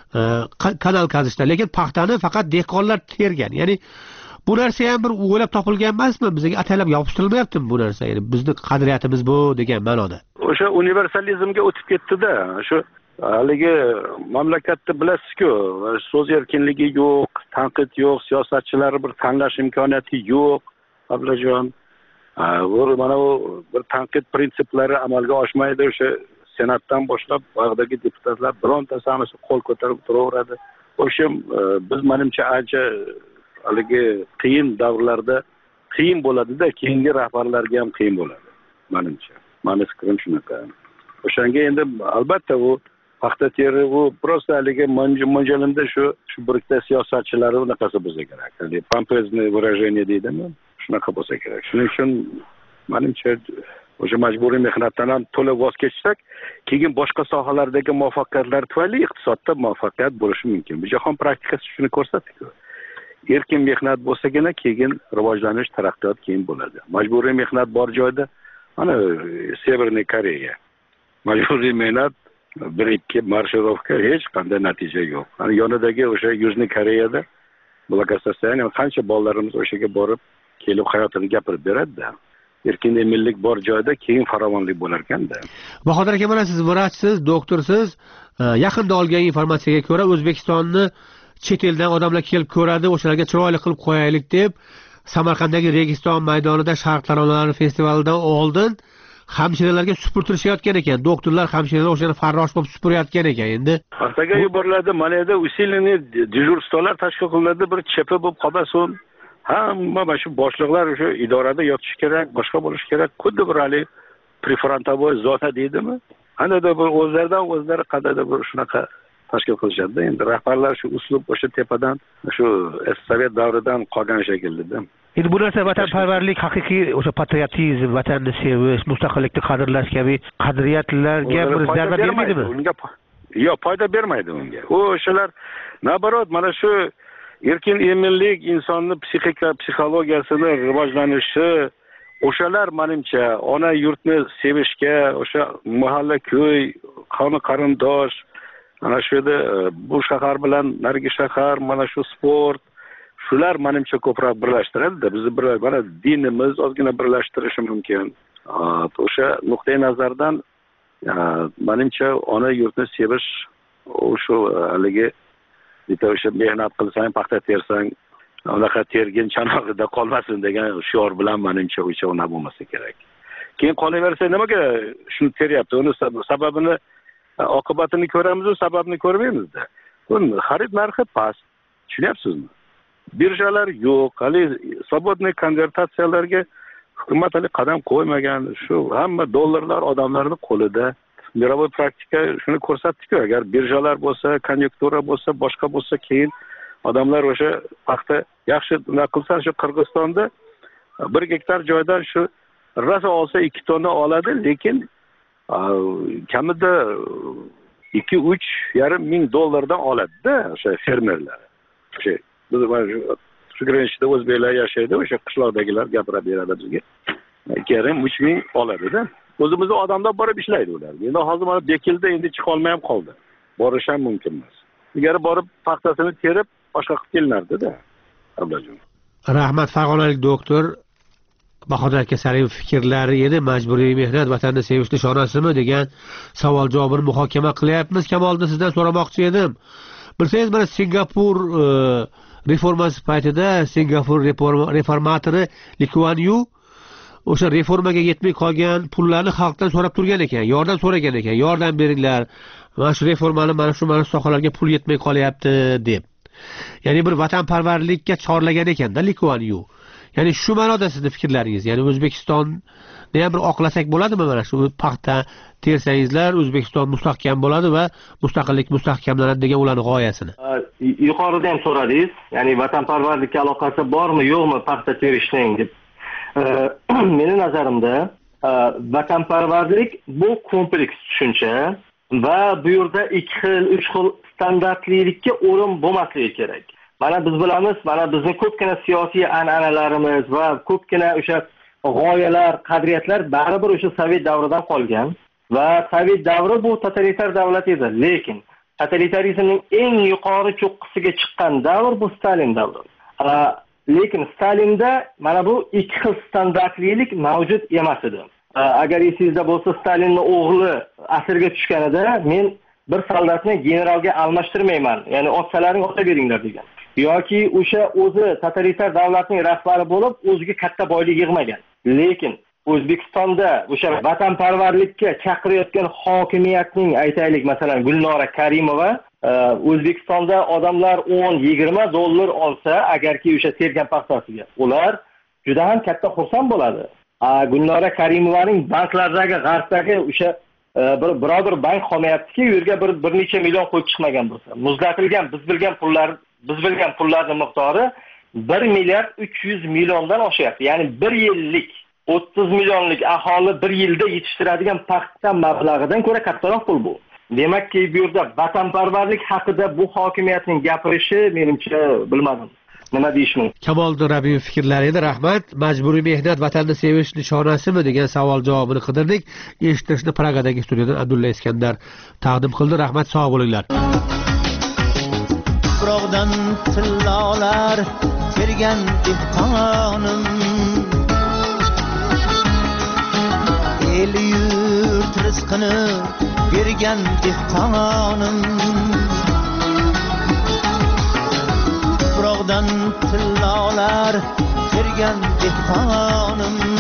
Kanal qazishda, lekin paxtani faqat dehqonlar tergan. Ya'ni bu narsa ham bir o'ylab topilgan emasmi? Bizga atalab yopishtirilmayaptimi bu narsa? Ya'ni bizning qadriyatimiz bu degan ma'noda.
O'sha universalizmga o'tib ketdi-da. Shu haligi mamlakatda bilasiz-ku, so'z erkinligi yo'q, tanqid yo'q, siyosatchilar bir tanlash imkoniyati yo'q. Ablajon, mana bu bir tanqid prinsiplari amalga oshmaydi. O'sha senatdan boshlab bag'dagi deputatlar birontasi hammasi qo'l ko'tarib turaveradi. O'sha biz menimcha ancha haligi qiyin davrlarda qiyin bo'ladi-da, keyingi rahbarlarga ham qiyin bo'ladi menimcha. Meni fikrim shunaqa. O'shanga endi albatta u paxta teri u просто haligi mo'ljallarda shu birikta siyosatchilar unaqasi bo'lsa kerak. Ya'ni pompezное выражение deydimi? Shunaqa bo'lsa kerak. Shuning uchun menimcha o'sha majburiy mehnatdan ham to'la voz kechsak, keyin boshqa sohalardagi muvaffaqiyatlar tufayli iqtisodda muvaffaqiyat bo'lishi mumkin. Bu jahon praktikasi shuni ko'rsatdi-ku. Erkin mehnat bo'lsagina keyin rivojlanish, taraqqiyot keyin bo'ladi. Majburiy mehnat bor joyda ana Severniy Koreya majburiy mehnat 1-2 marshirovka hech qanday natija yo'q. Ana yonidagi o'sha Yuzniy Koreyada Blagosostoyaniya qancha bolalarimiz o'shaga borib kelib hayotini gapirib beradi-da. Erkin emillik bor joyda keyin farovonlik bo'lar ekanda.
Bahodir aka, mana siz vrachsiz, doktorsiz. Yaqinda olgan informatsiyaga ko'ra O'zbekistonni chet eldan odamlar kelib ko'radi, o'shalarga chiroyli qilib qo'yaylik deb Samarqanddagi Registon maydonida Sharq taronalari festivalidan oldin hamshiralarga supurtirishayotgan ekan. Doktorlar, hamshiralar o'shani farrosh bo'lib supurayotgan ekan. Endi
ertaga yuboriladi, mana yerda усиленный dejurstvolar tashkil qilinadi, bir chepa bo'lib qolmasin. Hamma mana shu boshliqlar o'sha idorada yotishi kerak, boshqa bo'lishi kerak. Xuddi bir hali prefrontovoy zona deydimi? Anada bir o'zlaridan o'zlari qadada bir shunaqa tashkil qilishadi. Endi rahbarlar shu uslub o'sha tepadan, shu Sovet davridan qolgan shekilda.
Endi bu narsa vatanparvarlik, haqiqiy o'sha patriotizm, vatanni sevish, mustaqillikni qadrlash kabi qadriyatlarga bir zarba bermaydimi?
Yo'q, foyda bermaydi unga. O'shalar nabarot mana shu erkin emillik insonni psixologiyasini rivojlanishi, o'shalar menimcha ona yurtni sevishga, o'sha mahalla ko'y, qavmi qarindosh, mana shu yerda bu shahar bilan narigi shahar, mana shu sport, shular menimcha ko'proq birlashtiradi-da. Bizni mana dinimiz ozgina birlashtirishi mumkin. O'sha nuqtai nazardan menimcha ona yurtni sevish o'sha haligi bitta o'sha mehnat qilsang, paxta tersang, unaqa tergin chanog'ida qolmasin degan shior bilan menimcha o'sha ona bo'lmasa kerak. Keyin qolaversa nimaga shuni teryapti? Uni sababini, oqibatini ko'ramiz, sababini ko'rmaymiz-da. Buni xarid narxi past. Tushunyapsizmi? Birjalar yo'q, hali svobodniy konvertatsiyalarga hukumat hali qadam qo'ymagan. Shu hamma dollarlar odamlarning qo'lida. Mirovoy praktika shuni ko'rsatdi-ku, agar birjalar bo'lsa, konjunktura bo'lsa, boshqa bo'lsa, keyin odamlar o'sha paxta yaxshi nima qilsa, shu Qirg'izistonda 1 gektar joydan shu rosa olsa 2 tonna oladi, lekin kamida 2-3,5 ming dollardan oladi-da o'sha fermerlar. O'sha shu Grenchda o'zbeklar yashaydi, o'sha qishloqdagilar gapirib beradi bizga. 2,5-3 ming oladi-da. O'zimizda odamlar borib ishlaydi ular. Endi hozir mana bekildi, endi chiqa olmay ham qoldi. Borish ham mumkin emas. Ilgari borib paxtasini terib boshqa qilib kelinardi-da. Ablajon.
Rahmat, farg'onalik doktor Bahodir aka Sarimov fikrlari edi. Majburiy mehnat vatanni sevish nishonasimi degan savol-javobini muhokama qilyapmiz. Kamoliddin, sizdan so'ramoqchi edim. Bilsangiz, mana Singapur reformasi paytida Singapur reformatori Lee Kuan Yew o'sha reformaga yetmay qolgan pullarni xalqdan so'rab turgan ekan, yordam so'ragan ekan, yordam beringlar, mana shu reformani mana shu sohalarga pul yetmay qolyapti deb. Ya'ni bir vatanparvarlikka chorlagan ekanda Lee Kuan Yew. Ya'ni shu ma'noda sizning fikrlaringiz, ya'ni O'zbekistonni ham bir oqlasak bo'ladimi, mana shu paxta tersangizlar O'zbekiston mustahkam bo'ladi va mustaqillik mustahkamlanadi degan ularning g'oyasini.
Yuqorida ham so'radingiz, ya'ni vatanparvarlikka aloqasi bormi, yo'qmi paxta terishning deb. Meni nazarimda vatanparvarlik bu kompleks tushuncha va bu yerda 2 xil, 3 xil standartlilikka o'rin bo'lmasligi kerak. Mana biz bilamiz, mana bizning ko'pgina siyosiy an'analarimiz va ko'pgina o'sha g'oyalar, qadriyatlar baribir o'sha Sovet davridan qolgan va Sovet davri bu totalitar davlat edi. Lekin totalitarizmning eng yuqori cho'qqisiga chiqqan davr bu Stalin davri. Lekin Stalinda mana bu 2 xil standartlilik mavjud emas edi. Agar esingizda bo'lsa, Stalinning o'g'li asirga tushganida men bir soldatni generalga almashtirmayman, ya'ni otsalaring ota beringlar degan. Yoki o'sha o'zi totalitar davlatning rahbari bo'lib, o'ziga katta boylik yig'magan. Lekin O'zbekistonda o'sha vatanparvarlikka chaqirayotgan hokimiyatning, aytaylik, masalan, Gulnora Karimova O'zbekistonda odamlar 10-20 dollar olsa, agarki o'sha tergan paxtasiga, ular juda ham katta xursand bo'ladi. Gulnora Karimovaning banklardagi, g'arbdagi o'sha birodar bank qolmayaptiki, u yerga bir necha million qo'yib chiqmagan bo'lsa, muzlatilgan biz bilgan pullarning miqdori 1 milliard 300 milliondan oshyapti. Ya'ni 1 yillik 30 millionlik aholi 1 yilda yetishtiradigan paxta mablag'idan ko'ra kattaroq pul bu. Demakki, bu yerda vatanparvarlik haqida bu hokimiyatning gapirishi menimcha bilmadim. nima deyish mumkin?
Kamoliddin Rabbimov fikrlari edi. Rahmat. Majburiy mehnat vatanni sevish nishonasimi degan savol javobini qidirdik. Eshittirishni Pragadagi studiyadan Abdulla Iskandar taqdim qildi. Rahmat, sog' bo'linglar.
Tuproqdan tillolar tergan dehqonim, el yurt rizqini bergan dehqonim, tuproqdan tillolar tergan dehqonim,